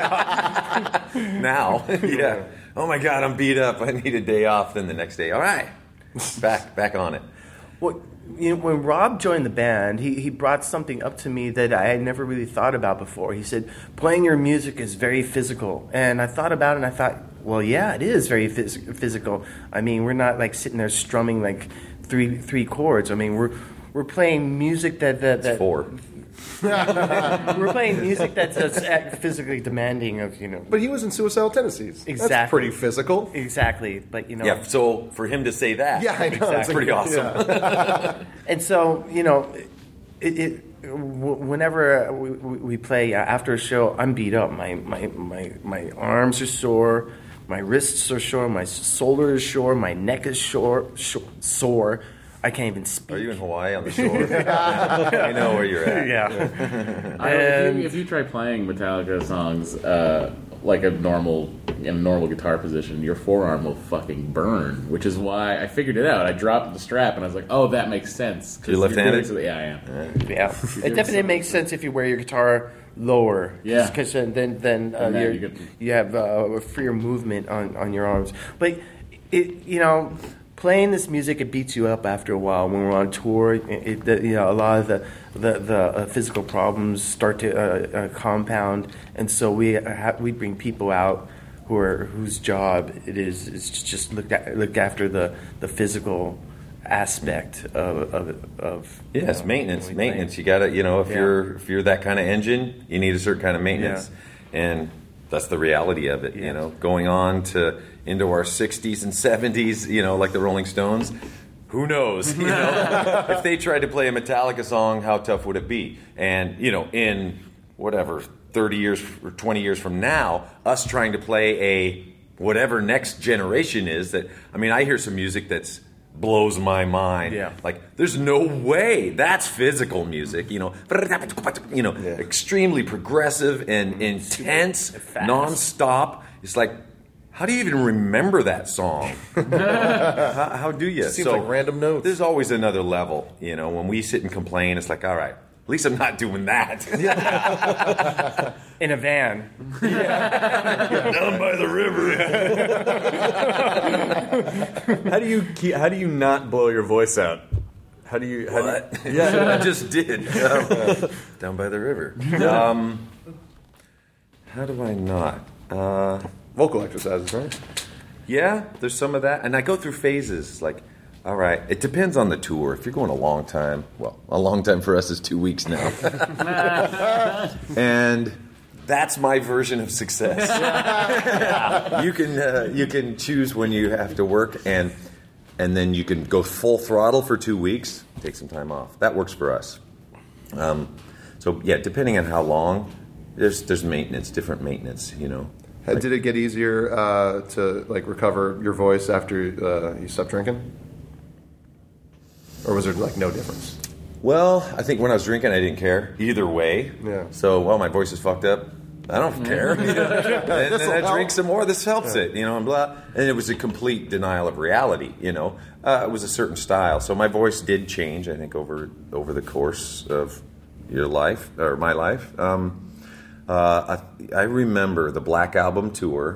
Now, yeah. Oh my God, I'm beat up. I need a day off. Then the next day, all right, back back on it. Well, you know, when Rob joined the band, he, he brought something up to me that I had never really thought about before. He said, playing your music is very physical. And I thought about it and I thought, well, yeah, it is very phys- physical. I mean, we're not like sitting there strumming like three three chords. I mean, we're we're playing music that... that, that Four. We're playing music that's, that's physically demanding of, you know. But he was in Suicidal Tendencies. Exactly. That's pretty physical. Exactly, but you know. Yeah, so for him to say that, Yeah, I know. Exactly. It's pretty like- awesome. yeah. And so, you know, it, it w- whenever we, we we play uh, after a show, I'm beat up. My, my my my arms are sore, my wrists are sore, my shoulder is sore, my neck is sore, sore, sore. I can't even speak. Are you in Hawaii on the shore? I know where you're at. Yeah. I, if, And- you, if you try playing Metallica songs uh, like a normal in a normal guitar position, your forearm will fucking burn. Which is why I figured it out. I dropped the strap and I was like, "Oh, that makes sense." 'Cause You're left-handed? doing so- yeah, I am. Yeah, it definitely makes sense if you wear your guitar lower. Yeah. because then then, then uh, And then you're, you get- you have uh, a freer movement on, on your arms. But it you know, playing this music, it beats you up after a while. When we're on tour, it, it the, you know a lot of the the, the uh, physical problems start to uh, uh, compound, and so we ha- we bring people out who are whose job it is is to just look at, look after the the physical aspect of of, of Yes, you know, maintenance, when we play. maintenance. You gotta, you know, if Yeah. you're if you're that kind of engine, you need a certain kind of maintenance, and that's the reality of it. Yeah. You know, going on to into our sixties and seventies, you know, like the Rolling Stones. Who knows? You know, if they tried to play a Metallica song, how tough would it be? And you know, in whatever thirty years or twenty years from now, us trying to play a whatever next generation is that. I mean, I hear some music that's blows my mind. Yeah. Like, there's no way that's physical music, you know, you know, extremely progressive and intense, fast. nonstop. It's like, how do you even remember that song? how, how do you? Seems like random notes. There's always another level, you know. When we sit and complain, it's like, all right, at least I'm not doing that. in a van. Down by the river. How do you keep, how do you not blow your voice out? How do you? How What? Do you yeah. I just did. Um, down by the river. Um, how do I not? Uh, Vocal exercises, right? yeah, there's some of that. And I go through phases. Like, all right, it depends on the tour. If you're going a long time, well, a long time for us is two weeks now. And that's my version of success. You can uh, you can choose when you have to work, and and then you can go full throttle for two weeks, take some time off. That works for us. Um, so yeah, depending on how long, there's there's maintenance, different maintenance, you know. Uh, Did it get easier uh, to like recover your voice after uh, you stopped drinking, or was there like no difference? Well, I think when I was drinking, I didn't care either way. Yeah. So, well, my voice is fucked up. I don't care. You know? And then I drink some more. This helps it, you know, and blah. And it was a complete denial of reality, you know. Uh, it was a certain style. So my voice did change, I think, over over the course of your life, or my life. Um, uh, I, I remember the Black Album tour.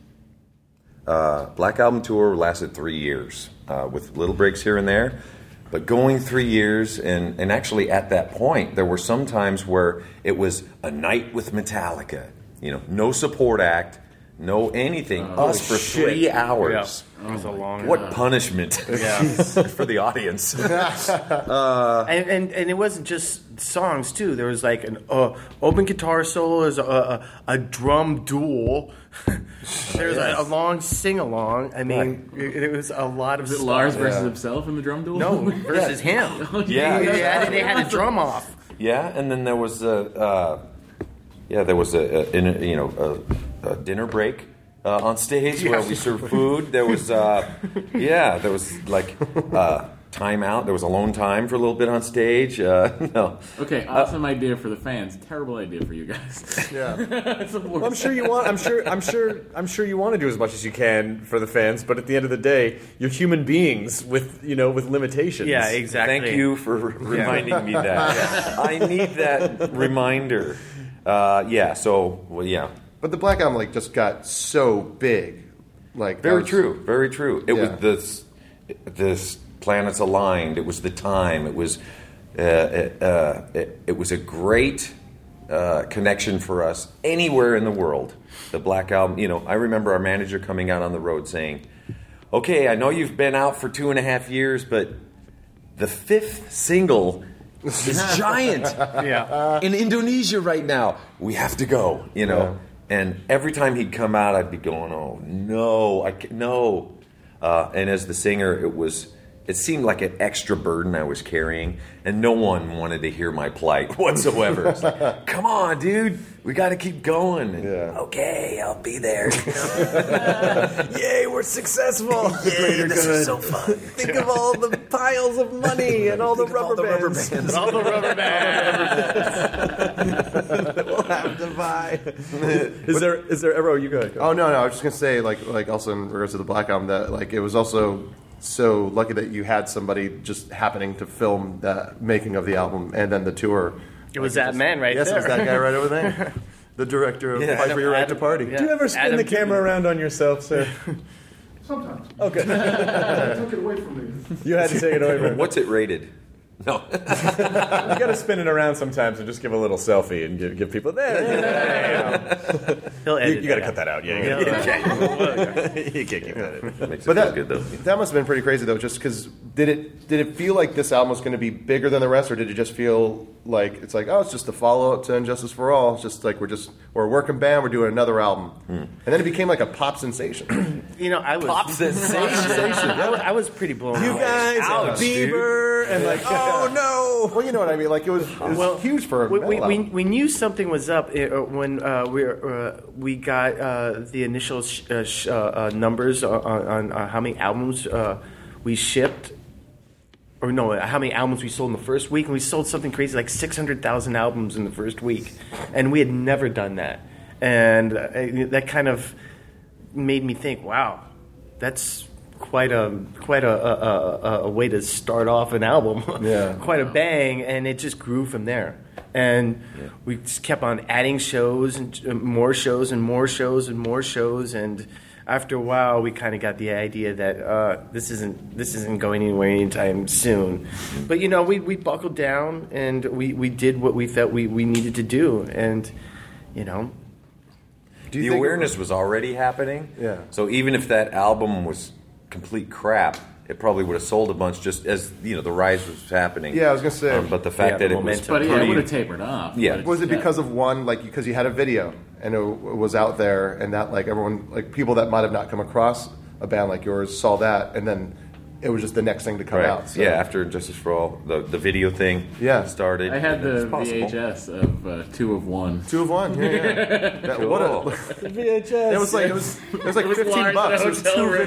Uh, Black Album tour lasted three years uh, with little breaks here and there. But going three years, and, and actually at that point, there were some times where it was a night with Metallica. You know, no support act, no anything. Us for three hours. It was a long. What punishment Yeah. for the audience. And, and and it wasn't just songs too. There was like an uh, open guitar solo, there's a, a, a drum duel. There's a, a long sing along. I mean, it, it was a lot of Is it stuff. Lars versus himself in the drum duel? No, versus him. Yeah. they, had, they had a drum off. Yeah, and then there was a, uh, yeah, there was a, a, in a you know a, a dinner break uh, on stage where we served food. There was, uh, yeah, there was like uh, time out. There was alone time for a little bit on stage. Uh, no, Okay, awesome idea for the fans. Terrible idea for you guys. Yeah. It's the worst. Well, I'm sure you want. I'm sure. I'm sure. I'm sure you want to do as much as you can for the fans. But at the end of the day, you're human beings with you know with limitations. Yeah, exactly. thank you for reminding me that. I need that reminder. Uh, yeah. So well, yeah. But the Black Album like just got so big, like that Very was- true. Very true. It Yeah. was this this planets aligned. It was the time. It was uh, uh, it, it was a great uh, connection for us anywhere in the world. The Black Album. You know, I remember our manager coming out on the road saying, "Okay, I know you've been out for two and a half years, but the fifth single is giant. Yeah. In Indonesia right now. We have to go, you know. And every time he'd come out, I'd be going, oh, no, I can't, no. Uh, and as the singer, it was, it seemed like an extra burden I was carrying, and no one wanted to hear my plight whatsoever. It's like, come on, dude, we got to keep going. And, Yeah. okay, I'll be there. Yay, we're successful. Yay, this is so fun. Think of all the piles of money and all the rubber bands. All the rubber We'll have to buy. Is there is there ever? Oh, you go ahead. Oh no, no. I was just gonna say, like, like also in regards to the Black Album, that like it was also so lucky that you had somebody just happening to film the making of the album and then the tour. It was that man right yes, there. it was that guy right over there, the director of Yeah. Fight for Your Right to Party. Yeah. Do you ever spin Adam the camera around on yourself, sir? Sometimes. Okay. I took it away from me. You had to take it away from him. What's it rated? No. You got to spin it around sometimes and just give a little selfie and give, give people there. He'll You, edit you got to that cut that out. Yeah, you, Yeah. gotta, you can't keep that in. Makes But it feel that, good, though. that must have been pretty crazy though, just because did it did it feel like this album was going to be bigger than the rest, or did it just feel like it's like, oh, it's just a follow up to Injustice for All? It's just like we're just we're a working band, we're doing another album, and then it became like a pop sensation. You know, I was Pop sensation. I, was- I was pretty blown You away. guys, Ouch, dude. Bieber, and like, oh no. Well, you know what I mean. Like it was, it was Well, huge for a we, we, metal we, album. we knew something was up uh, when uh, we uh, we got uh, the initial sh- uh, sh- uh, uh, numbers on, on uh, how many albums uh, we shipped, or no, how many albums we sold in the first week, and we sold something crazy like six hundred thousand albums in the first week, and we had never done that, and uh, that kind of made me think, wow, that's quite a quite a, a, a, a way to start off an album. Yeah. Quite a bang, and it just grew from there. And we just kept on adding shows and uh, more shows and more shows and more shows. And after a while, we kind of got the idea that uh, this isn't this isn't going anywhere anytime soon. But you know, we, we buckled down and we, we did what we felt we, we needed to do. And you know, Do you The think it awareness was already happening. Yeah. So even if that album was complete crap, it probably would have sold a bunch just as, you know, the rise was happening. Yeah, I was gonna say. Um, but the fact Yeah, that the it was momentum. But yeah, it pretty- would have tapered off. Yeah. but Was it yeah. because of one, like, because you had a video and it was out there, and that, like, everyone, like, people that might have not come across a band like yours saw that, and then it was just the next thing to come Right. out. So. Yeah, after Justice for All, the, the video thing Yeah. started. I had It's the possible. V H S of uh, two of one. Two of one. Yeah, yeah. That, what Cool. a, V H S. it was like it was it was like It was fifteen Lars bucks. in a It was two hotel room.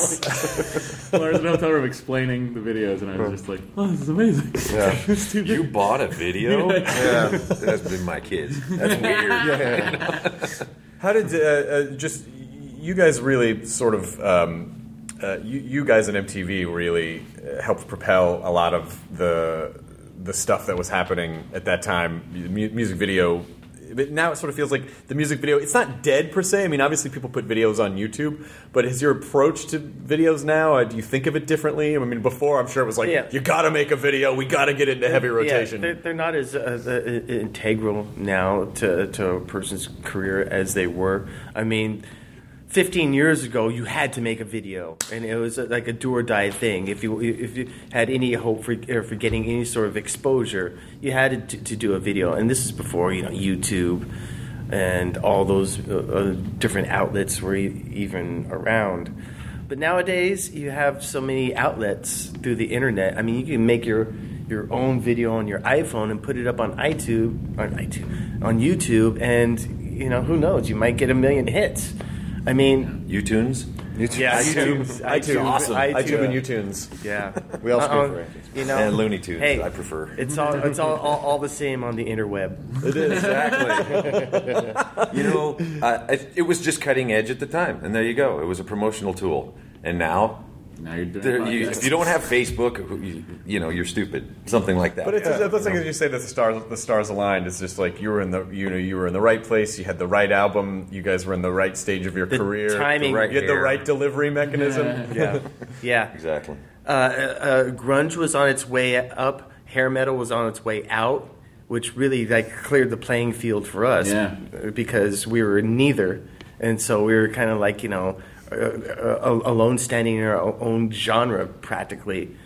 videos. Well, there was no hotel room explaining the videos, and I was just like, "Oh, this is amazing." Yeah. It's too You bought a video? Yeah. That's been my kids. That's weird. How did uh, uh, just you guys really sort of um, uh, you, you guys at M T V really uh, helped propel a lot of the the stuff that was happening at that time. The mu- music video. But now it sort of feels like the music video. It's not dead per se. I mean, obviously people put videos on YouTube, but is your approach to videos now? Uh, do you think of it differently? I mean, before I'm sure it was like, Yeah. you got to make a video. We got to get into heavy rotation. Yeah, they're, they're not as uh, uh, integral now to, to a person's career as they were. I mean, fifteen years ago, you had to make a video, and it was uh, like a do or die thing. If you if you had any hope for or for getting any sort of exposure, you had to, to do a video. And this is before, you know, YouTube and all those uh, uh, different outlets were e- even around. But nowadays, you have so many outlets through the internet. I mean, you can make your your own video on your iPhone and put it up on iTunes, on iTunes, on YouTube, and you know, who knows? You might get a million hits. I mean, U-Tunes? yeah, iTunes, iTunes, awesome. iTunes and YouTunes. Yeah, We all speak Uh-uh. for it. You know, And Looney Tunes, Hey, I prefer. It's all it's all, all all the same on the interweb. It is, exactly. You know, uh, it, it was just cutting edge at the time, and there you go. It was a promotional tool. And now, Now you're doing there, you, podcasts. if you don't have Facebook, you, you know, you're stupid. Something like that. But it's Yeah. it's like as you say that the stars the stars aligned. It's just like you were in the you know you were in the right place. You had the right album. You guys were in the right stage of your The career. timing- The right You had the hair. right delivery mechanism. Yeah, yeah. Exactly. Uh, uh, grunge was on its way up. Hair metal was on its way out, which really like cleared the playing field for us. Yeah. uh, because we were neither, and so we were kind of like you know uh, uh, alone, standing in our own genre practically.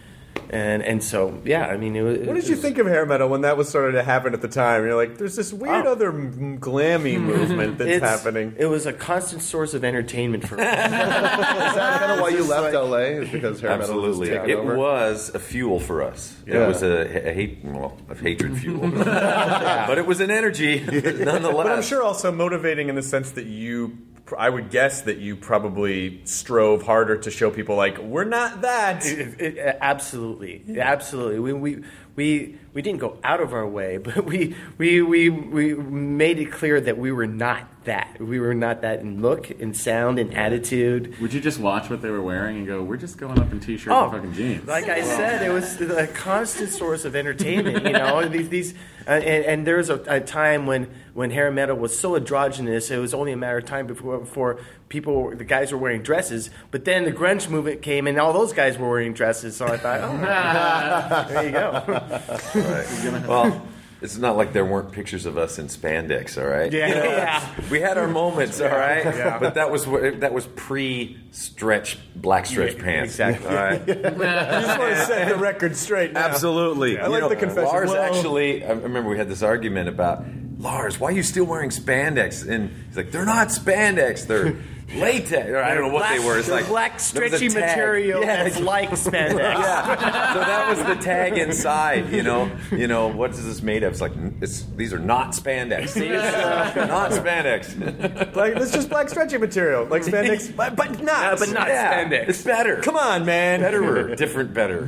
And and so yeah, I mean, it was. What did you think of hair metal when that was starting to happen at the time? You're like, there's this weird Oh. other m- glammy movement that's It's, happening. It was a constant source of entertainment for me. Is that kind of why you left L A? Is because hair metal was Absolutely, taking it over? was a fuel for us. Yeah. It was a, a hate, well, a hatred fuel, but it was an energy nonetheless. But I'm sure also motivating in the sense that you, I would guess that you probably strove harder to show people like, we're not that. It- it- absolutely, absolutely. We we we we didn't go out of our way, but we we we we made it clear that we were not that. We were not that in look, in sound, in attitude. Would you just watch what they were wearing and go, "We're just going up in t-shirts Oh, and fucking jeans"? Like I said, it was a constant source of entertainment. You know, these these, uh, and, and there was a, a time when when hair metal was so androgynous, it was only a matter of time before before people, the guys were wearing dresses. But then the grunge movement came, and all those guys were wearing dresses. So I thought, oh, there you go. Right. Well, it's not like there weren't pictures of us in spandex, all right? Yeah, yeah. We had our moments, all right? But that was wh- that was pre-stretch, black stretch Yeah, pants. exactly. All right? I just want to set the record straight now. Absolutely. I like the confession. Lars Well- actually, I remember we had this argument about, Lars, why are you still wearing spandex? And he's like, they're not spandex, they're latex. Or I don't know what Black- they were. It's they're like black there was a stretchy tag. material Yeah, that's like spandex. yeah. So that was the tag inside, you know. You know, what is this made of? It's like, it's, these are not spandex. See, it's uh, not spandex. Like, it's just black stretchy material, like spandex, but, but not. but not Yeah, spandex. It's better. Come on, man. Betterer. Different better.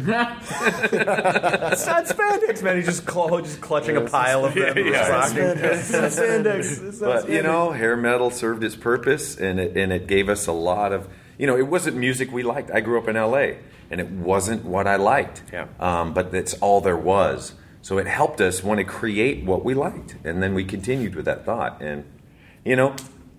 It's not spandex, man. He's just, cl- just clutching a pile of them. Yeah, rocking. It's not spandex. It's not But you spandex. know, hair metal served its purpose, and it and it gave us a lot of, you know, it wasn't music we liked. I grew up in L A, and it wasn't what I liked. Yeah. Um, but that's all there was. So it helped us want to create what we liked, and then we continued with that thought. And you know,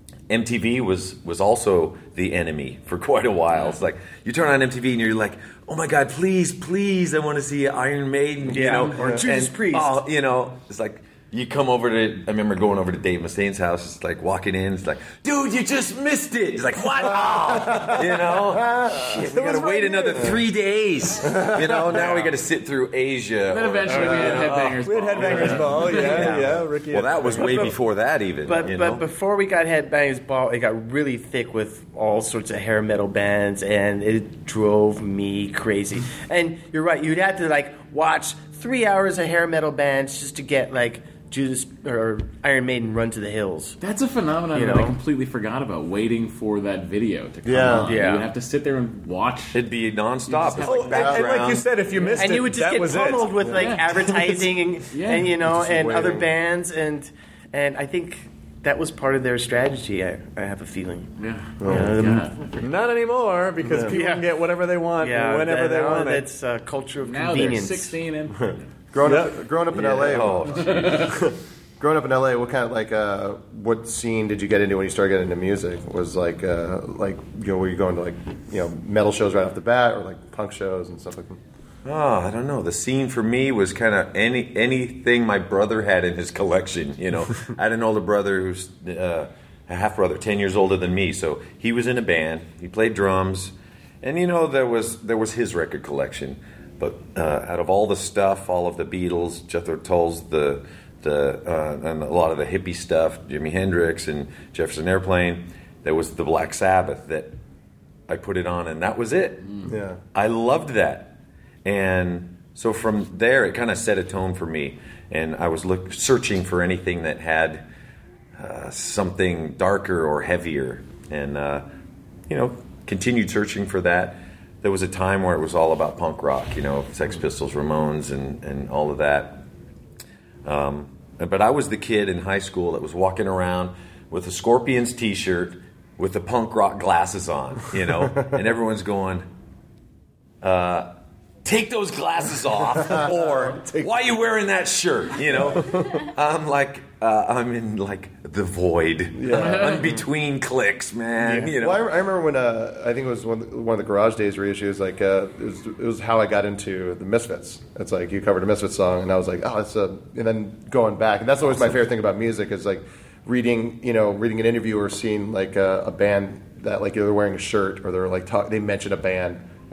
M T V was was also the enemy for quite a while. It's like you turn on M T V and you're like, oh my God, please, please, I want to see Iron Maiden, you Yeah, know, or Judas and, Priest. Oh, you know, it's like. You come over to, I remember going over to Dave Mustaine's house, it's like walking in, it's like, dude, you just missed it. He's like, what? Oh, you know? Shit, we gotta wait another three days. You know, now we gotta sit through Asia. And then or- eventually we had Headbangers We had Ball. Headbangers Ball, yeah, yeah. Ricky. Well, that was way before that even, But you but know? before we got Headbangers Ball, it got really thick with all sorts of hair metal bands, and it drove me crazy. And you're right, you'd have to like watch three hours of hair metal bands just to get like Judas or Iron Maiden Run to the Hills. That's a phenomenon You that I know? completely forgot about. Waiting for that video to come Yeah. on. Yeah. You would have to sit there and watch. It'd be nonstop. It's Oh, like and, and like background. you said, if you missed And it, you would just that get was pummeled it. with like Yeah. advertising and, Yeah. and you know Just and other waiting. bands and and I think that was part of their strategy. I, I have a feeling. Yeah. Yeah, Oh, the- God. Not anymore, because people Yeah. can get whatever they want Yeah, whenever that- they now want it. That's a culture of Now convenience. they're sixteen and Growing Yeah. up, growing up in L A. Oh, Growing up in L A, what kind of like uh, what scene did you get into when you started getting into music? Was like uh, like you know were you going to like you know metal shows right off the bat or like punk shows and stuff like that? Oh, I don't know. The scene for me was kind of any anything my brother had in his collection. You know, I had an older brother who's uh, a half brother, ten years older than me. So he was in a band. He played drums, and you know there was there was his record collection. But uh, out of all the stuff, all of the Beatles, Jethro Tull's, the the uh, and a lot of the hippie stuff, Jimi Hendrix and Jefferson Airplane, there was the Black Sabbath that I put it on, and that was it. Yeah. I loved that. And so from there, it kind of set a tone for me. And I was look, searching for anything that had uh, something darker or heavier. And, uh, you know, continued searching for that. There was a time where it was all about punk rock, you know, Sex Pistols, Ramones, and, and all of that. Um, but I was the kid in high school that was walking around with a Scorpions t-shirt with the punk rock glasses on, you know, and everyone's going, uh, take those glasses off, or why are you wearing that shirt? You know, I'm like, uh, I'm in like the void. I'm between clicks, man. You know, Well, I, I remember when uh, I think it was one, one of the Garage Days reissues. Like uh, it, was, it was how I got into the Misfits. It's like you covered a Misfits song, and I was like, oh, it's a. And then going back, and that's always my favorite thing about music is like reading, you know, reading an interview or seeing like a, a band that like they're wearing a shirt or they're like talk, they mention a band.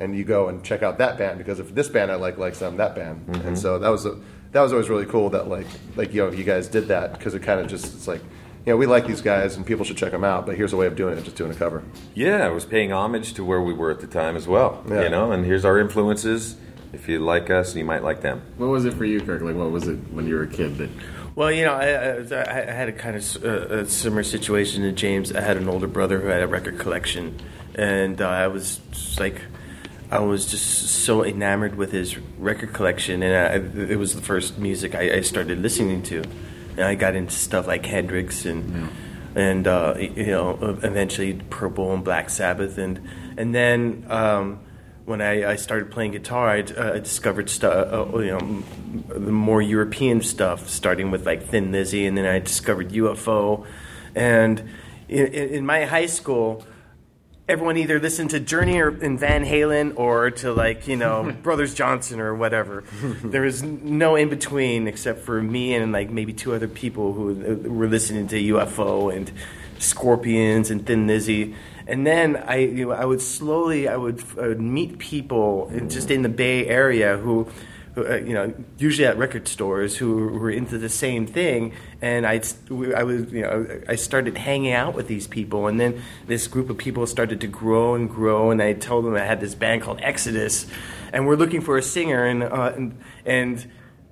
and you go and check out that band because if this band I like likes them, that band, and so that was a, that was always really cool that like like you know you guys did that because it kind of just it's like. You know, we like these guys, and people should check them out. But here's a way of doing it: just doing a cover. Yeah, I was paying homage to where we were at the time as well. Yeah. You know, and here's our influences. If you like us, you might like them. What was it for you, Kirk? Like, what was it when you were a kid that? Well, you know, I, I, I had a kind of uh, a similar situation to James. I had an older brother who had a record collection, and uh, I was just like, I was just so enamored with his record collection, and I, it was the first music I, I started listening to. And I got into stuff like Hendrix and yeah. and uh, you know eventually Purple and Black Sabbath and and then um, when I, I started playing guitar, I, uh, I discovered stuff uh, you know the more European stuff, starting with like Thin Lizzy, and then I discovered U F O, and in, in my high school. Everyone either listened to Journey or in Van Halen or to like you know Brothers Johnson or whatever. There was no in between except for me and like maybe two other people who were listening to U F O and Scorpions and Thin Lizzy. And then I you know I would slowly I would, I would meet people in, just in the Bay Area who. Who, uh, you know, usually at record stores who were into the same thing, and I, I was, you know, I started hanging out with these people, and then this group of people started to grow and grow, and I told them I had this band called Exodus, and we're looking for a singer, and uh, and, and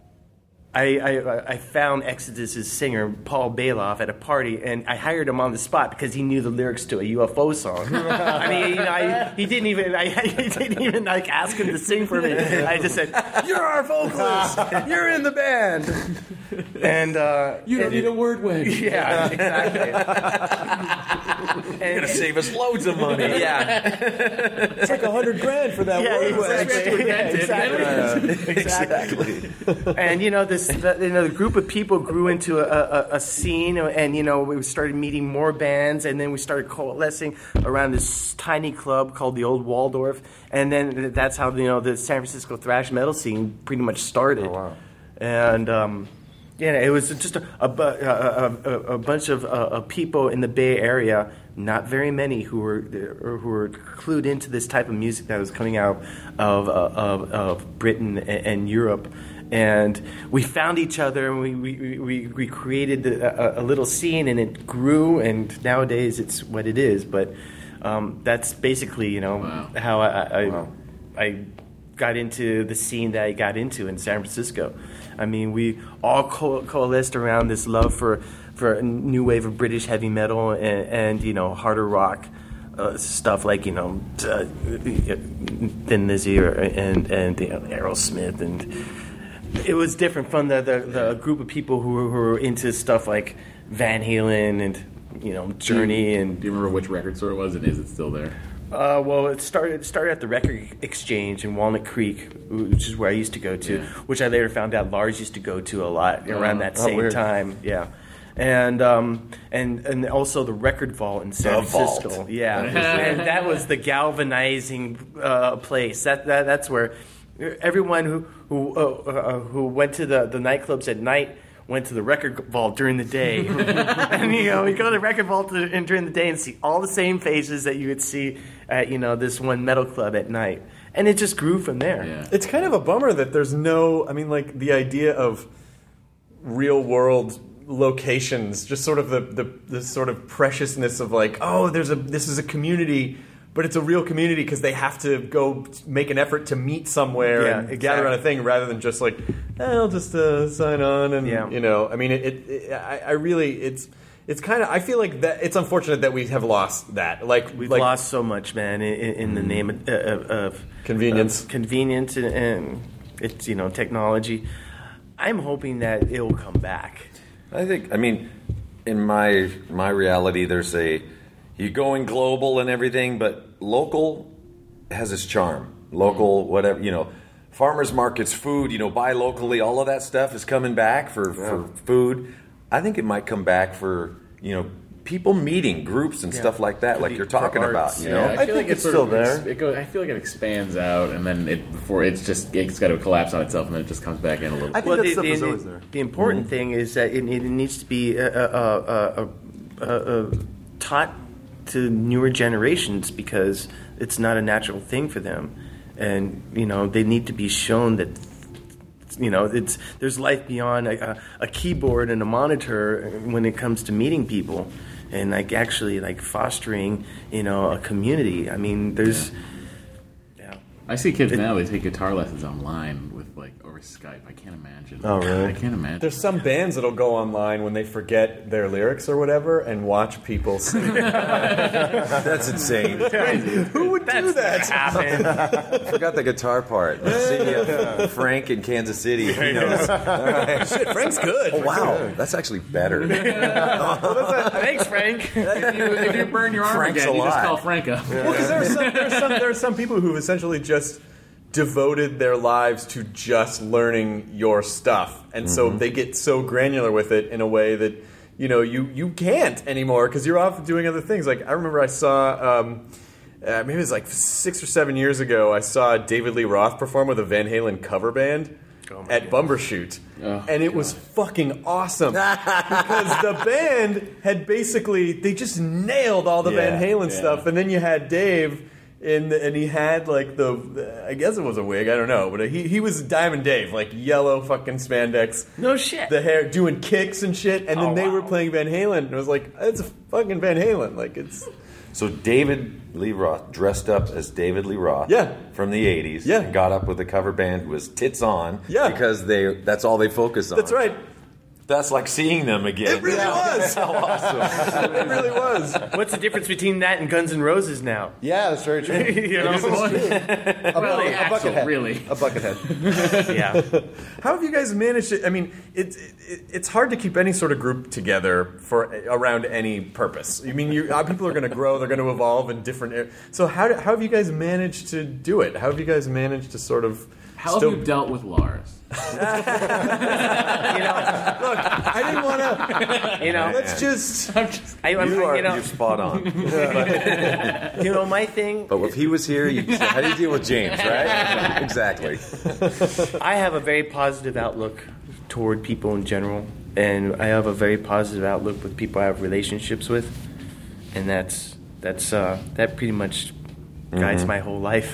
I, I I found Exodus's singer Paul Bailoff at a party, and I hired him on the spot because he knew the lyrics to a U F O song. I mean, you know, I, he didn't even I, he didn't even like ask him to sing for me. I just said, "You're our vocalist. You're in the band." And uh, you don't and, need a word wedge. Yeah, exactly. You're gonna save us loads of money. Yeah, It's like a hundred grand for that yeah, word wedge. exactly. Yeah, exactly. exactly. And you know this. The, you know, the group of people grew into a, a, a scene, and you know, we started meeting more bands, and then we started coalescing around this tiny club called the Old Waldorf, and then that's how you know the San Francisco thrash metal scene pretty much started. Oh, wow. And um, yeah, it was just a, a, a, a, a bunch of, uh, of people in the Bay Area. Not very many who were who were clued into this type of music that was coming out of of, of Britain and, and Europe. And we found each other, and we we, we, we created a, a little scene, and it grew, and nowadays it's what it is. But um, that's basically, you know, wow. how I I, wow. I got into the scene that I got into in San Francisco. I mean, we all co- coalesced around this love for, for a new wave of British heavy metal and, and you know, harder rock uh, stuff like, you know, uh, Thin Lizzy or, and, and you know, Aerosmith and... It was different from the, the, the group of people who were, who were into stuff like Van Halen and you know Journey. And do you remember which record store it was, and is it still there? Uh, well, it started it started at the Record Exchange in Walnut Creek, which is where I used to go to. Yeah. Which I later found out Lars used to go to a lot around uh, that same weird. time. Yeah. And um, and and also the Record Vault in San the Francisco. Vault. Yeah, and that was the galvanizing uh, place. That, that that's where everyone who who uh, uh, who went to the, the nightclubs at night went to the Record Vault during the day. And you know, you go to the Record Vault and during the day and see all the same faces that you would see at you know this one metal club at night, and it just grew from there. Yeah. It's kind of a bummer that there's no. I mean, like the idea of real world locations, just sort of the, the the sort of preciousness of like, oh, there's a this is a community. But it's a real community because they have to go make an effort to meet somewhere yeah, and exactly. gather around a thing rather than just like, eh, I'll just uh, sign on and yeah. you know. I mean, it. it, it I, I really, it's it's kind of. I feel like that. It's unfortunate that we have lost that. Like we've like, lost so much, man, in, in the name of, of, of convenience, of convenience, and, and it's you know technology. I'm hoping that it will come back. I think. I mean, in my my reality, there's a. You're going global and everything, but local has its charm. Local, whatever, you know, farmers markets, food, you know, buy locally, all of that stuff is coming back for, yeah. for food. I think it might come back for, you know, people meeting, groups and yeah. stuff like that, like you're talking about, you know? Yeah, I, I feel think like it's still of, there. It goes, I feel like it expands out, and then it before it's just it's got to collapse on itself, and then it just comes back in a little. I bit. think well, that stuff the, is the, always there. The important mm-hmm. thing is that it, it needs to be uh, uh, uh, uh, uh, taught to newer generations because it's not a natural thing for them. and you know they need to be shown that you know it's there's life beyond a, a keyboard and a monitor when it comes to meeting people and like actually like fostering you know a community. I mean, there's. Yeah. I see kids now, they take guitar lessons online with, like, over Skype. I can't imagine. Oh, really? I can't imagine. There's some bands that'll go online when they forget their lyrics or whatever and watch people sing. That's insane. Who would do that? Happen. I forgot the guitar part. Let's see uh, Frank in Kansas City. He knows. All right. Shit, Frank's good. Oh, wow. That's actually better. Thanks, Frank. if, you, if you burn your arm Frank's again, you just alive. call Frank up. Well, because there are some, there are some, there are some people who've essentially just devoted their lives to just learning your stuff, and mm-hmm. so they get so granular with it in a way that you know you you can't anymore because you're off doing other things. Like I remember I saw um, uh, maybe it was like six or seven years ago. I saw David Lee Roth perform with a Van Halen cover band. Oh at Bumbershoot, oh, and it God. was fucking awesome because the band had basically they just nailed all the Yeah, Van Halen yeah. stuff, and then you had Dave, in the, and he had like the I guess it was a wig, I don't know, but he he was Diamond Dave, like yellow fucking spandex, No shit. the hair, doing kicks and shit, and then Oh, they wow. were playing Van Halen, and it was like it's a fucking Van Halen, like it's. So David Lee Roth dressed up as David Lee Roth Yeah. from the eighties Yeah. and got up with a cover band who was tits on Yeah. because they that's all they focus on. That's right. That's like seeing them again. It really was. How awesome. It really was. What's the difference between that and Guns N' Roses now? Yeah, that's very true. you know? A, Really, a Axl, bucket head. really. A bucket head. Yeah. How have you guys managed it? I mean, it's it, it's hard to keep any sort of group together for around any purpose. I mean, you, uh, people are going to grow, they're going to evolve in different areas. So how do, how have you guys managed to do it? How have you guys managed to sort of How still... have you dealt with Lars? You know, Look, I didn't want to... you know, Let's just... I, I'm, You are you know, you're spot on. you know, my thing. But if he was here, you'd say, how do you deal with James, right? Exactly. I have a very positive outlook toward people in general, and I have a very positive outlook with people I have relationships with, and that's that's uh, that pretty much guides my whole life.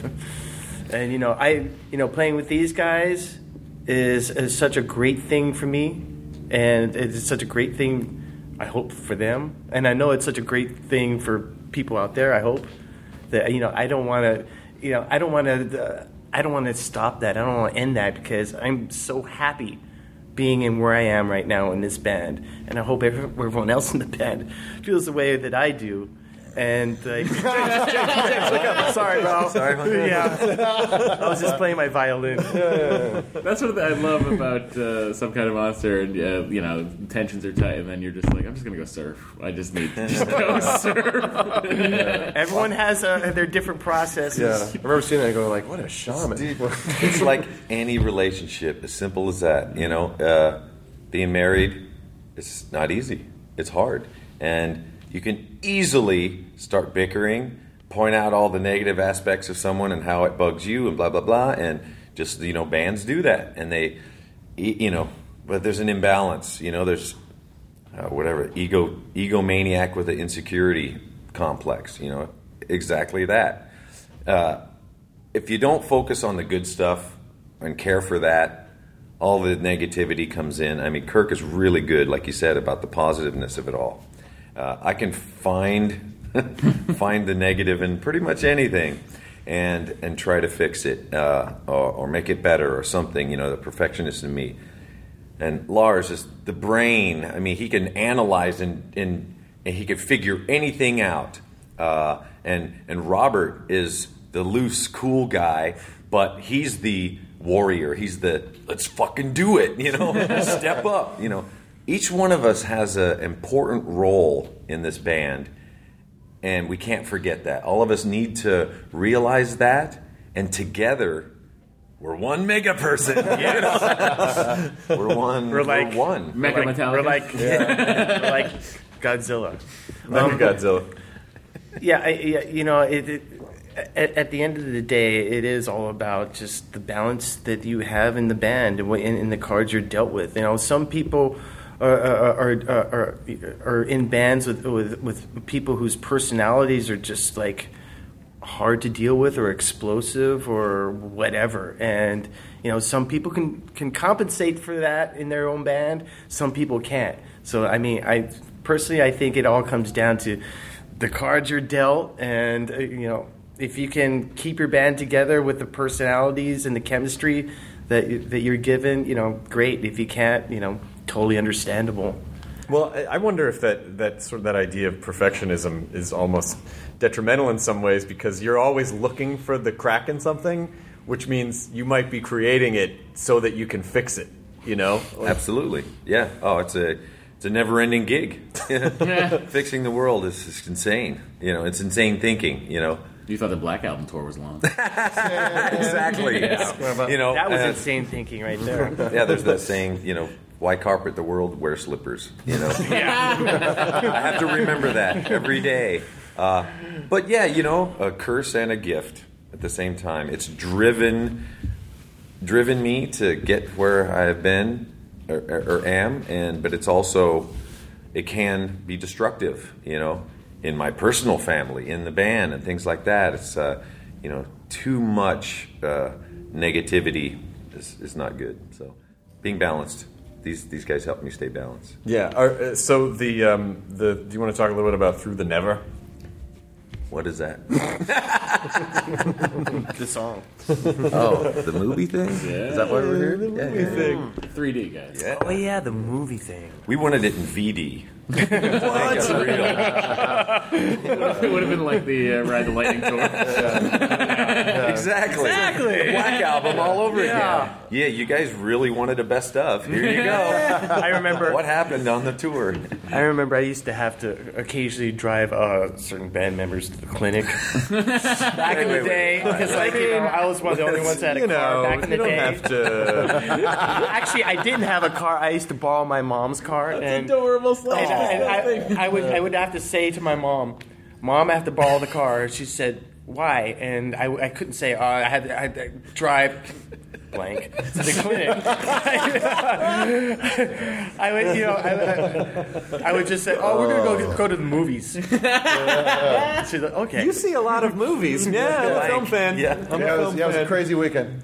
And you know, I you know, playing with these guys is is such a great thing for me, and it's such a great thing. I hope for them, and I know it's such a great thing for people out there. I hope that you know, I don't want to, you know, I don't want to. Uh, I don't want to stop that. I don't want to end that because I'm so happy being in where I am right now in this band, and I hope everyone else in the band feels the way that I do. And like, James, James, James, look up. Sorry, bro. Sorry, man. Yeah, I was just playing my violin. That's what I love about uh, Some Kind of Monster. And uh, you know, tensions are tight, and then you're just like, I'm just gonna go surf. I just need to just go surf. Everyone has uh, their different processes. Yeah. I remember seeing that and going like, what a shaman. It's like any relationship, as simple as that. You know, uh, being married, it's not easy. It's hard. And you can easily start bickering, point out all the negative aspects of someone and how it bugs you and blah, blah, blah. And just, you know, bands do that. And they, you know, but there's an imbalance. You know, there's uh, whatever, ego, egomaniac with an insecurity complex. You know, exactly that. Uh, if you don't focus on the good stuff and care for that, all the negativity comes in. I mean, Kirk is really good, like you said, about the positiveness of it all. Uh, I can find find the negative in pretty much anything, and and try to fix it uh, or, or make it better or something. You know, the perfectionist in me. And Lars is the brain. I mean, he can analyze and and, and he can figure anything out. Uh, and and Robert is the loose, cool guy, but he's the warrior. He's the let's fucking do it. You know, step up. You know. Each one of us has an important role in this band, and we can't forget that. All of us need to realize that, and together, we're one mega person. You know? we're one. We're like- we're one. Mecha We're like, Metallica. we're like, we're like Godzilla. Um, Godzilla. Yeah, I, yeah, you know, it, it, at, at the end of the day, it is all about just the balance that you have in the band and in, in the cards you're dealt with. You know, some people are are, are, are, are in bands with, with with people whose personalities are just like hard to deal with or explosive or whatever. And you know, some people can can compensate for that in their own band. Some people can't. So I mean, I personally I think it all comes down to the cards you're dealt, and uh, you know, if you can keep your band together with the personalities and the chemistry that you, that you're given, you know, great. If you can't, you know, totally understandable. Well, I I wonder if that, that sort of that idea of perfectionism is almost detrimental in some ways, because you're always looking for the crack in something, which means you might be creating it so that you can fix it. You know, Absolutely, yeah. Oh, it's a it's a never-ending gig. Fixing the world is, is insane. You know, it's insane thinking. You know, You thought the Black Album tour was long. exactly. You know, That was uh, insane thinking right there. yeah. There's that saying. You know, why carpet the world? Wear slippers. You know. I have to remember that every day. Uh, but yeah, you know, a curse and a gift at the same time. It's driven driven me to get where I've been or, or, or am, and but it's also it can be destructive. You know, in my personal family, in the band, and things like that. It's uh, you know, too much uh, negativity is, is not good. So being balanced. These these guys help me stay balanced. yeah. Are, uh, so the um, the do you want to talk a little bit about Through the Never? What is that? The song. Oh, the movie thing? Is that why we're here? Yeah, yeah, yeah. three D, guys. Yeah. Oh yeah, the movie thing. We wanted it in V D. It would have been like the uh, Ride the Lightning tour. Exactly. Exactly. The Black Album all over Yeah. again. Yeah, you guys really wanted a best of. Here you go. I remember. What happened on the tour? I remember I used to have to occasionally drive uh, certain band members to the clinic back in the day, because like you know I was one of the only ones that had a You car know, back in you the don't day. have to. Actually, I didn't have a car. I used to borrow my mom's car, and, Adorable and, and I, I would I would have to say to my mom, "Mom, I have to borrow the car." She said, "Why?" And I, I couldn't say, "Oh, I had to, I had to drive." Blank to the clinic. I would, you know, I, I, I would just say, "Oh, we're gonna go go to the movies." She's like, "Okay." You see a lot of movies. Yeah, I'm a film fan. Yeah. I'm Yeah, a it was, film yeah, it was a fan. crazy weekend.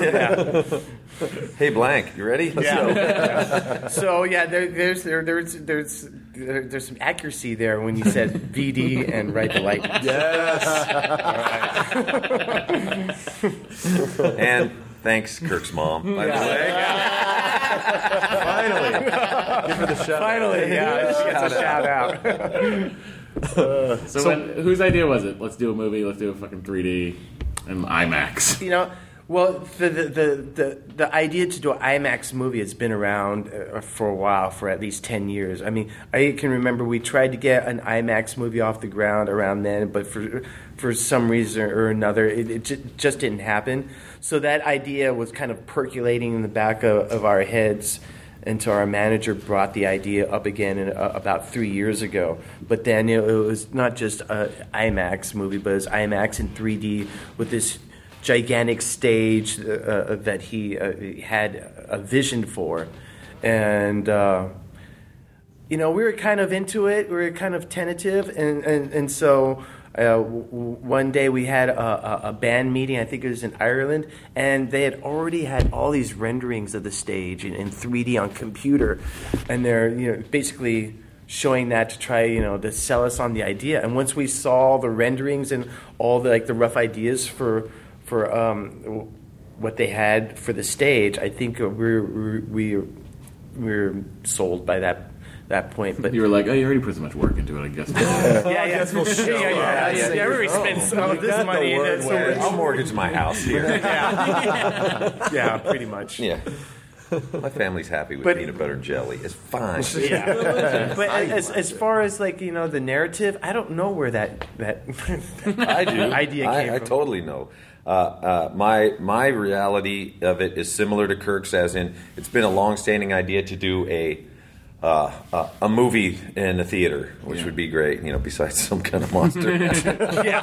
Hey, Blank, you ready? Let's go. Yeah. So yeah, there, there's there, there's there's there, there's some accuracy there when you said V D and Ride the Lightning. Yes. And thanks, Kirk's mom, by the way. Finally. Give her the shout. Finally, yeah, she gets a shout out. So, when, whose idea was it? Let's do a movie. Let's do a fucking three D and IMAX. You know, well, the the, the the the idea to do an IMAX movie has been around uh, for a while, for at least ten years. I mean, I can remember we tried to get an IMAX movie off the ground around then, but for for some reason or another, it, it j- just didn't happen. So that idea was kind of percolating in the back of, of our heads until our manager brought the idea up again in, uh, about three years ago. But then it, it was not just an IMAX movie, but it was IMAX in three D with this gigantic stage uh, that he uh, had a vision for. And, uh, you know, we were kind of into it. We were kind of tentative. And, and, and so uh, w- one day we had a, a, a band meeting, I think it was in Ireland, and they had already had all these renderings of the stage in, in three D on computer. And they're, you know, basically showing that to try, you know, to sell us on the idea. And once we saw the renderings and all the, like, the rough ideas for for um, what they had for the stage, I think we we we were sold by that that point. But You were like, oh, you already put so much work into it, I guess. yeah, yeah, yeah, yeah, yeah, yeah, yeah. Everybody spends some of this money. the word That's so where- much- I'll mortgage my house here. yeah, yeah, pretty much. Yeah. My family's happy with But- peanut butter and jelly. It's fine. Yeah. But as as far as like you know the narrative, I don't know where that that I do. idea I, came I from. totally know. Uh, uh, my my reality of it is similar to Kirk's, as in it's been a long-standing idea to do a uh, uh, a movie in a theater, which Yeah. would be great. You know, besides some kind of monster. Yeah,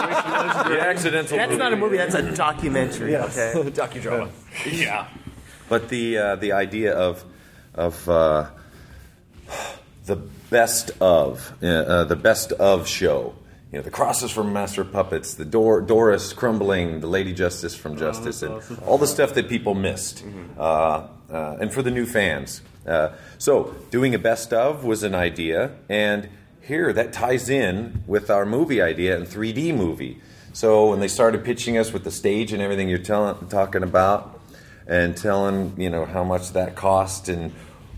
The accidental. that's not a movie. That's a documentary. Okay. Docudrama. Yeah. But the uh, the idea of of uh, the best of uh, uh, the best of show, you know, the crosses from Master of Puppets, the Dor- Doris crumbling, the Lady Justice from Justice, and all the stuff that people missed, uh, uh, and for the new fans. Uh, so, doing a best of was an idea, and here that ties in with our movie idea and three D movie. So when they started pitching us with the stage and everything you're telling, talking about, and telling, you know, how much that cost, and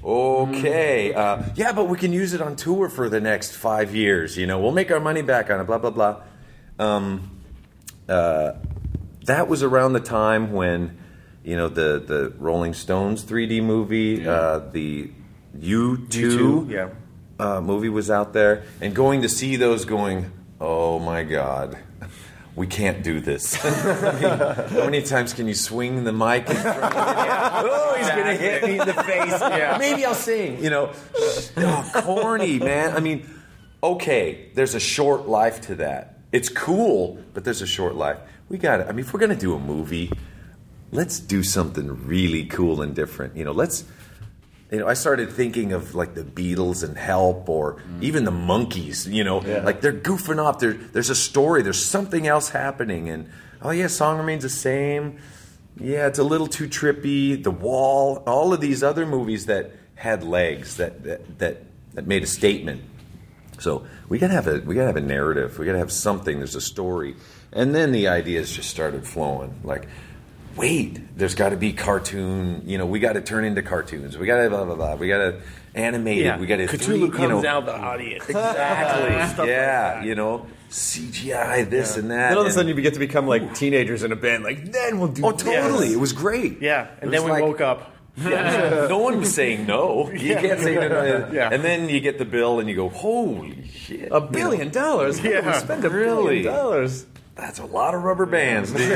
okay, uh, yeah, but we can use it on tour for the next five years. You know, we'll make our money back on it. Blah blah blah. Um, uh, that was around the time when, you know, the the Rolling Stones three D movie, uh, the U two yeah. uh, movie was out there, and going to see those, going, oh my God. We can't do this. I mean, how many times can you swing the mic in front of me? Oh, he's going to hit me in the face. Yeah. Maybe I'll sing. You know, oh, corny, man. I mean, okay, there's a short life to that. It's cool, but there's a short life. We got it. I mean, if we're going to do a movie, let's do something really cool and different. You know, let's... You know, I started thinking of like the Beatles and Help, or mm. even the Monkees. You know, yeah. like they're goofing off. There, there's a story. There's something else happening, and oh yeah, song remains the same. Yeah, it's a little too trippy. The Wall, all of these other movies that had legs, that that that, that made a statement. So we gotta have a we gotta have a narrative. We gotta have something. There's a story, and then the ideas just started flowing. Like, wait, there's got to be cartoon. You know, we got to turn into cartoons. We got to blah blah blah. We got to animate yeah. it. We got to Cthulhu comes you know, out the audience. Exactly. Stuff yeah. like that. You know, C G I this yeah. and that. Then all of a and, sudden you get to become like teenagers in a band. Like, then we'll do. Oh, totally. This. It was great. Yeah, and it then we like, woke up. Yeah. No one was saying no. You Yeah. can't say no. no. Yeah. And then you get the bill and you go, holy shit. A billion you know? dollars? How Yeah. do we spend a Really? billion dollars? That's a lot of rubber bands, dude.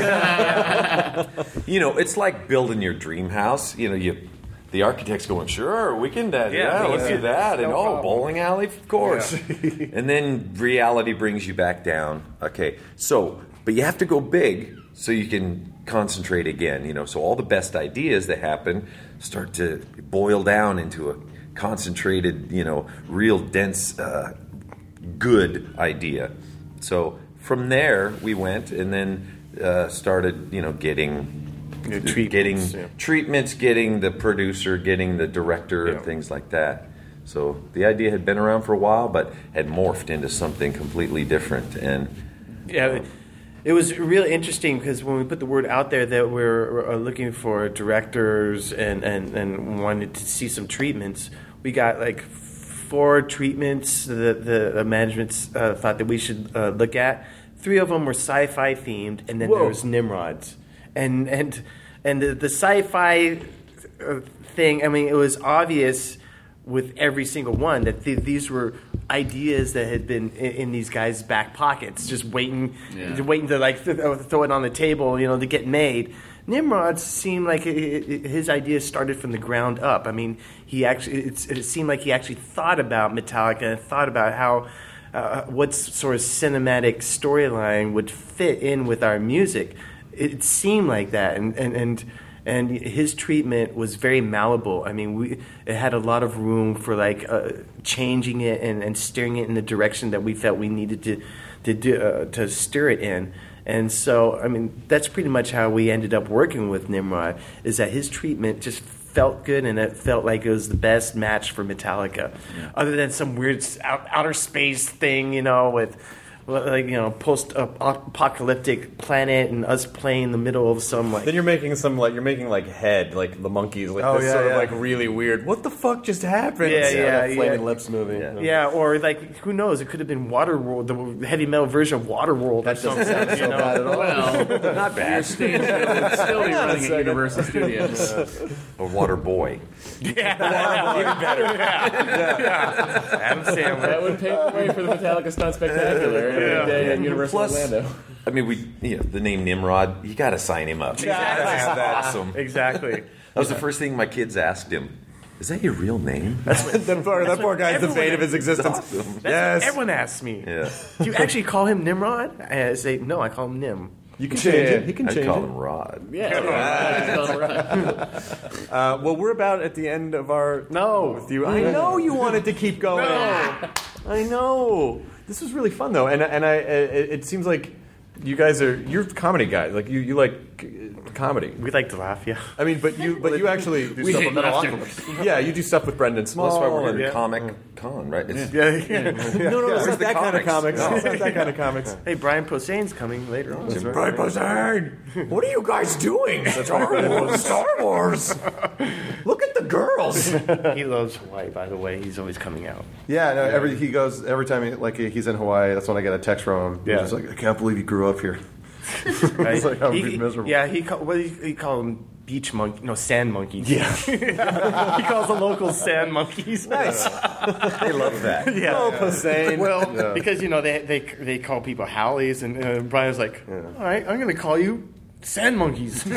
You know, it's like building your dream house. You know, you the architect's going, sure, we can, uh, yeah, Yeah, let's yeah. do that. And No oh, problem. bowling alley, of course. And then reality brings you back down. Okay, so, but you have to go big so you can concentrate again. You know, so all the best ideas that happen start to boil down into a concentrated, you know, real dense, uh, good idea. So from there we went, and then uh, started, you know, getting Yeah, treatments, getting yeah. treatments, getting the producer, getting the director, Yeah. and things like that. So the idea had been around for a while, but had morphed into something completely different. And Yeah, it was really interesting because when we put the word out there that we're uh, looking for directors and, and, and wanted to see some treatments, we got like four treatments that the, the management uh, thought that we should uh, look at. Three of them were sci-fi themed, and then Whoa. there was Nimrods. And and and the, the sci-fi uh, thing, I mean, it was obvious with every single one that th- these were ideas that had been in, in these guys' back pockets, just waiting, Yeah. waiting to like th- throw it on the table, you know, to get made. Nimrod seemed like it, it, his ideas started from the ground up. I mean, he actually it's, it seemed like he actually thought about Metallica and thought about how uh, what sort of cinematic storyline would fit in with our music. It, it seemed like that, and and and. And his treatment was very malleable. I mean, we it had a lot of room for like uh, changing it and, and steering it in the direction that we felt we needed to to do, uh, to steer it in. And so, I mean, that's pretty much how we ended up working with Nimrod. Is that his treatment just felt good, and it felt like it was the best match for Metallica, yeah. Other than some weird out, outer space thing, you know, with. Like, you know, post-apocalyptic planet and us playing in the middle of some, like... Then you're making some, like, you're making, like, Head, like, the monkeys, like, Oh, this yeah, sort yeah. of, like, really weird, what the fuck just happened? Yeah, yeah, that Flaming yeah. Lips movie. Yeah. yeah, or, like, who knows? It could have been Waterworld, the heavy metal version of Waterworld. That doesn't sound so bad at all. Well, not bad. Your stage show would still be running at Universal Studios. A Water Boy. Yeah, even better. Yeah, yeah. Adam Sandler. That would pave the way for the Metallica Stunt Spectacular Yeah. at, at Universal Plus, Orlando. I mean, we you know the name Nimrod. You got to sign him up. That's awesome. Exactly. That was the first thing my kids asked him. Is that your real name? that poor, that poor guy's the everyone- fate of his existence. Awesome. That's Yes. what everyone asks me. Yeah. Do you actually call him Nimrod? I say, no, I call him Nim. You can change it. He can I'd change call it. him Rod. Yeah. Uh, well, we're about at the end of our... No. With you. I know you wanted to keep going. No. I know. This was really fun though, and and I it, it seems like you guys are you're comedy guys. Like you, you like uh, comedy. We like to laugh, yeah. I mean, but you but you actually Do we stuff hate with Metal laughter. Alchemist. Yeah, you do stuff with Brendan Small. That's why we're and- in Yeah. Comic Con, right? It's, Yeah, yeah. No, no, it's Where's not the that kind of comics? comics. It's not that kind of comics. Hey, Brian Posehn's coming later on. That's right. Brian Posehn, what are you guys doing? Star Wars, Star Wars. Look at the girls. He loves Hawaii, by the way. He's always coming out. Yeah, no, every he goes every time he, like he's in Hawaii. That's when I get a text from him. Yeah. He's just like, I can't believe you grew up here. Right? It's like, I'm He- miserable. Yeah, he call, what do you, he call them? Beach monkey? No, sand monkeys. Yeah. He calls the locals sand monkeys. Nice. they love that. Yeah. Oh, Posehn. Well, Yeah. because you know they they they call people Howleys, and uh, Brian's like, all right, I'm going to call you sand monkeys.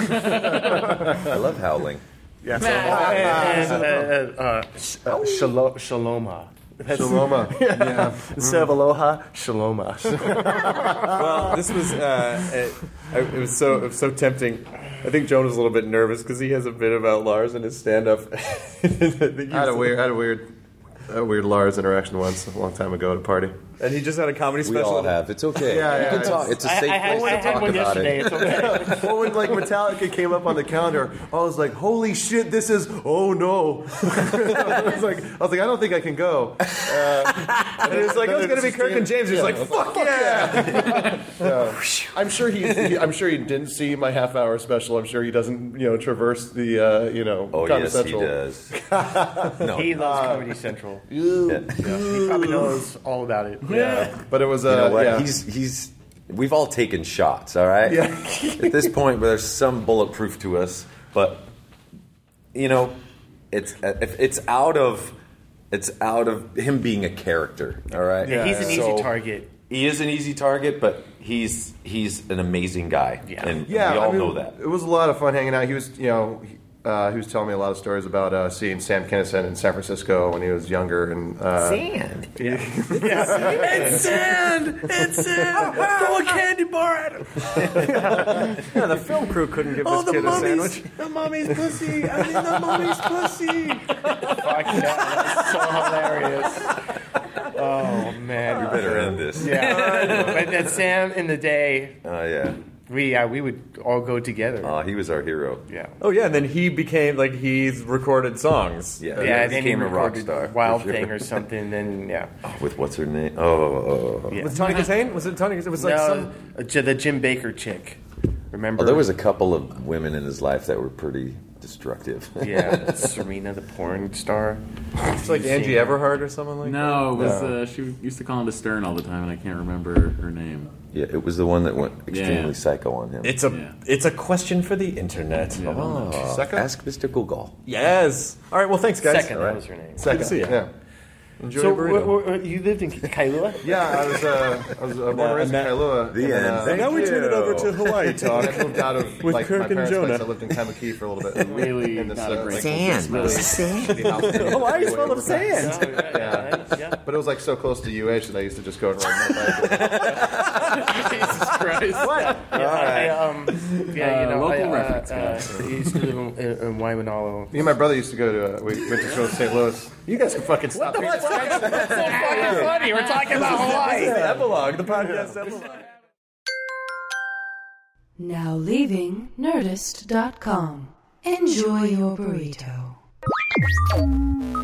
I love howling. Yeah. and and uh, uh, uh, sh- uh, shalo- shaloma. That's- Shaloma. Yeah. Instead of aloha, shaloma. Well, this was uh, it, it was so it was so tempting. I think Joan was a little bit nervous because he has a bit about Lars in his stand-up. I had a weird, I had a weird, a weird Lars interaction once a long time ago at a party. and he just had a comedy We special. all have. It's okay. Yeah, you yeah, can it's- talk. It's a I, safe I had, place I to had talk one about yesterday. it. It's okay. Well, when like Metallica came up on the calendar, I was like, "Holy shit, this is oh no!" I was like, "I was like, I don't think I can go." Uh, And it was like, it was going to be Kirk and James. He was like, fuck yeah. Yeah. I'm sure he, he. I'm sure he didn't see my half hour special. I'm sure he doesn't, you know, traverse the, uh, you know, Oh Comedy yes, Central. he does. no, He loves Comedy Central. He probably knows all about it. Yeah, but it was. Uh, you know what? yeah. He's he's. We've all taken shots. All right. Yeah. At this point, there's some bulletproof to us, but you know, it's if it's out of it's out of him being a character. All right. Yeah, he's an easy So, target. He is an easy target, but he's he's an amazing guy, Yeah. and Yeah, we all I mean, know that. It was a lot of fun hanging out. He was, you know, he, uh, he was telling me a lot of stories about uh, seeing Sam Kinison in San Francisco when he was younger, and uh, Sand. It's sand! It's sand! Throw a candy bar at him! Yeah, the film crew couldn't give Oh, this the kid a mummy's, sandwich. the mummy's pussy! I mean, the mummy's pussy! Fuck yeah, that's so hilarious. Oh, man. Better end this. Yeah. But that Sam in the day, Oh yeah. we uh, we would all go together. Oh, he was our hero. Yeah. Oh, yeah, and then he became, like, he's recorded songs. Yeah. Yeah, he and then he became a rock recorded star. Wild for sure. Thing or something, then, yeah. Oh, with what's her name? Oh, oh, oh. Yeah. With Tony Katane? Was it Tony? It was like no, some... uh, J- the Jim Baker chick. Remember? Oh, there was a couple of women in his life that were pretty destructive. Yeah, Serena, the porn star. It's like Angie Everhart or someone like that. No, it was uh, she used to call him to Stern all the time, and I can't remember her name. Yeah, it was the one that went extremely Yeah. psycho on him. It's a Yeah. it's a question for the internet. Yeah. Oh, Second? ask Mister Google. Yes. All right. Well, thanks, guys. Second, All that right. was her name. second, Good to see ya. yeah. Enjoy So, your burrito. w- w- you lived in Kailua? Yeah, I was, uh, I was uh, born and raised in and that- Kailua. The and then, end. uh, Thank now we turn it you. over to Hawaii And talk. I moved out of With like, Kirk my and parents' Jonah. place. I lived in Kamakee for a little bit. Really in this, not a uh, great like, Sand. really shitty house. Hawaii's full of sand. Oh, yeah, yeah, yeah. But it was like so close to U H that I used to just go and ride my bike. Jesus Christ. What? Yeah, I, I, um, yeah, you Uh, know, local I, uh, reference, uh, guys. I used to live in, in, in Waimanalo. Me and my brother used to go to, uh, we went to go to Saint Louis. You guys can fucking stop. What That's so fucking funny. We're talking about Hawaii. The epilogue, the podcast epilogue. Now leaving Nerdist dot com. Enjoy your burrito.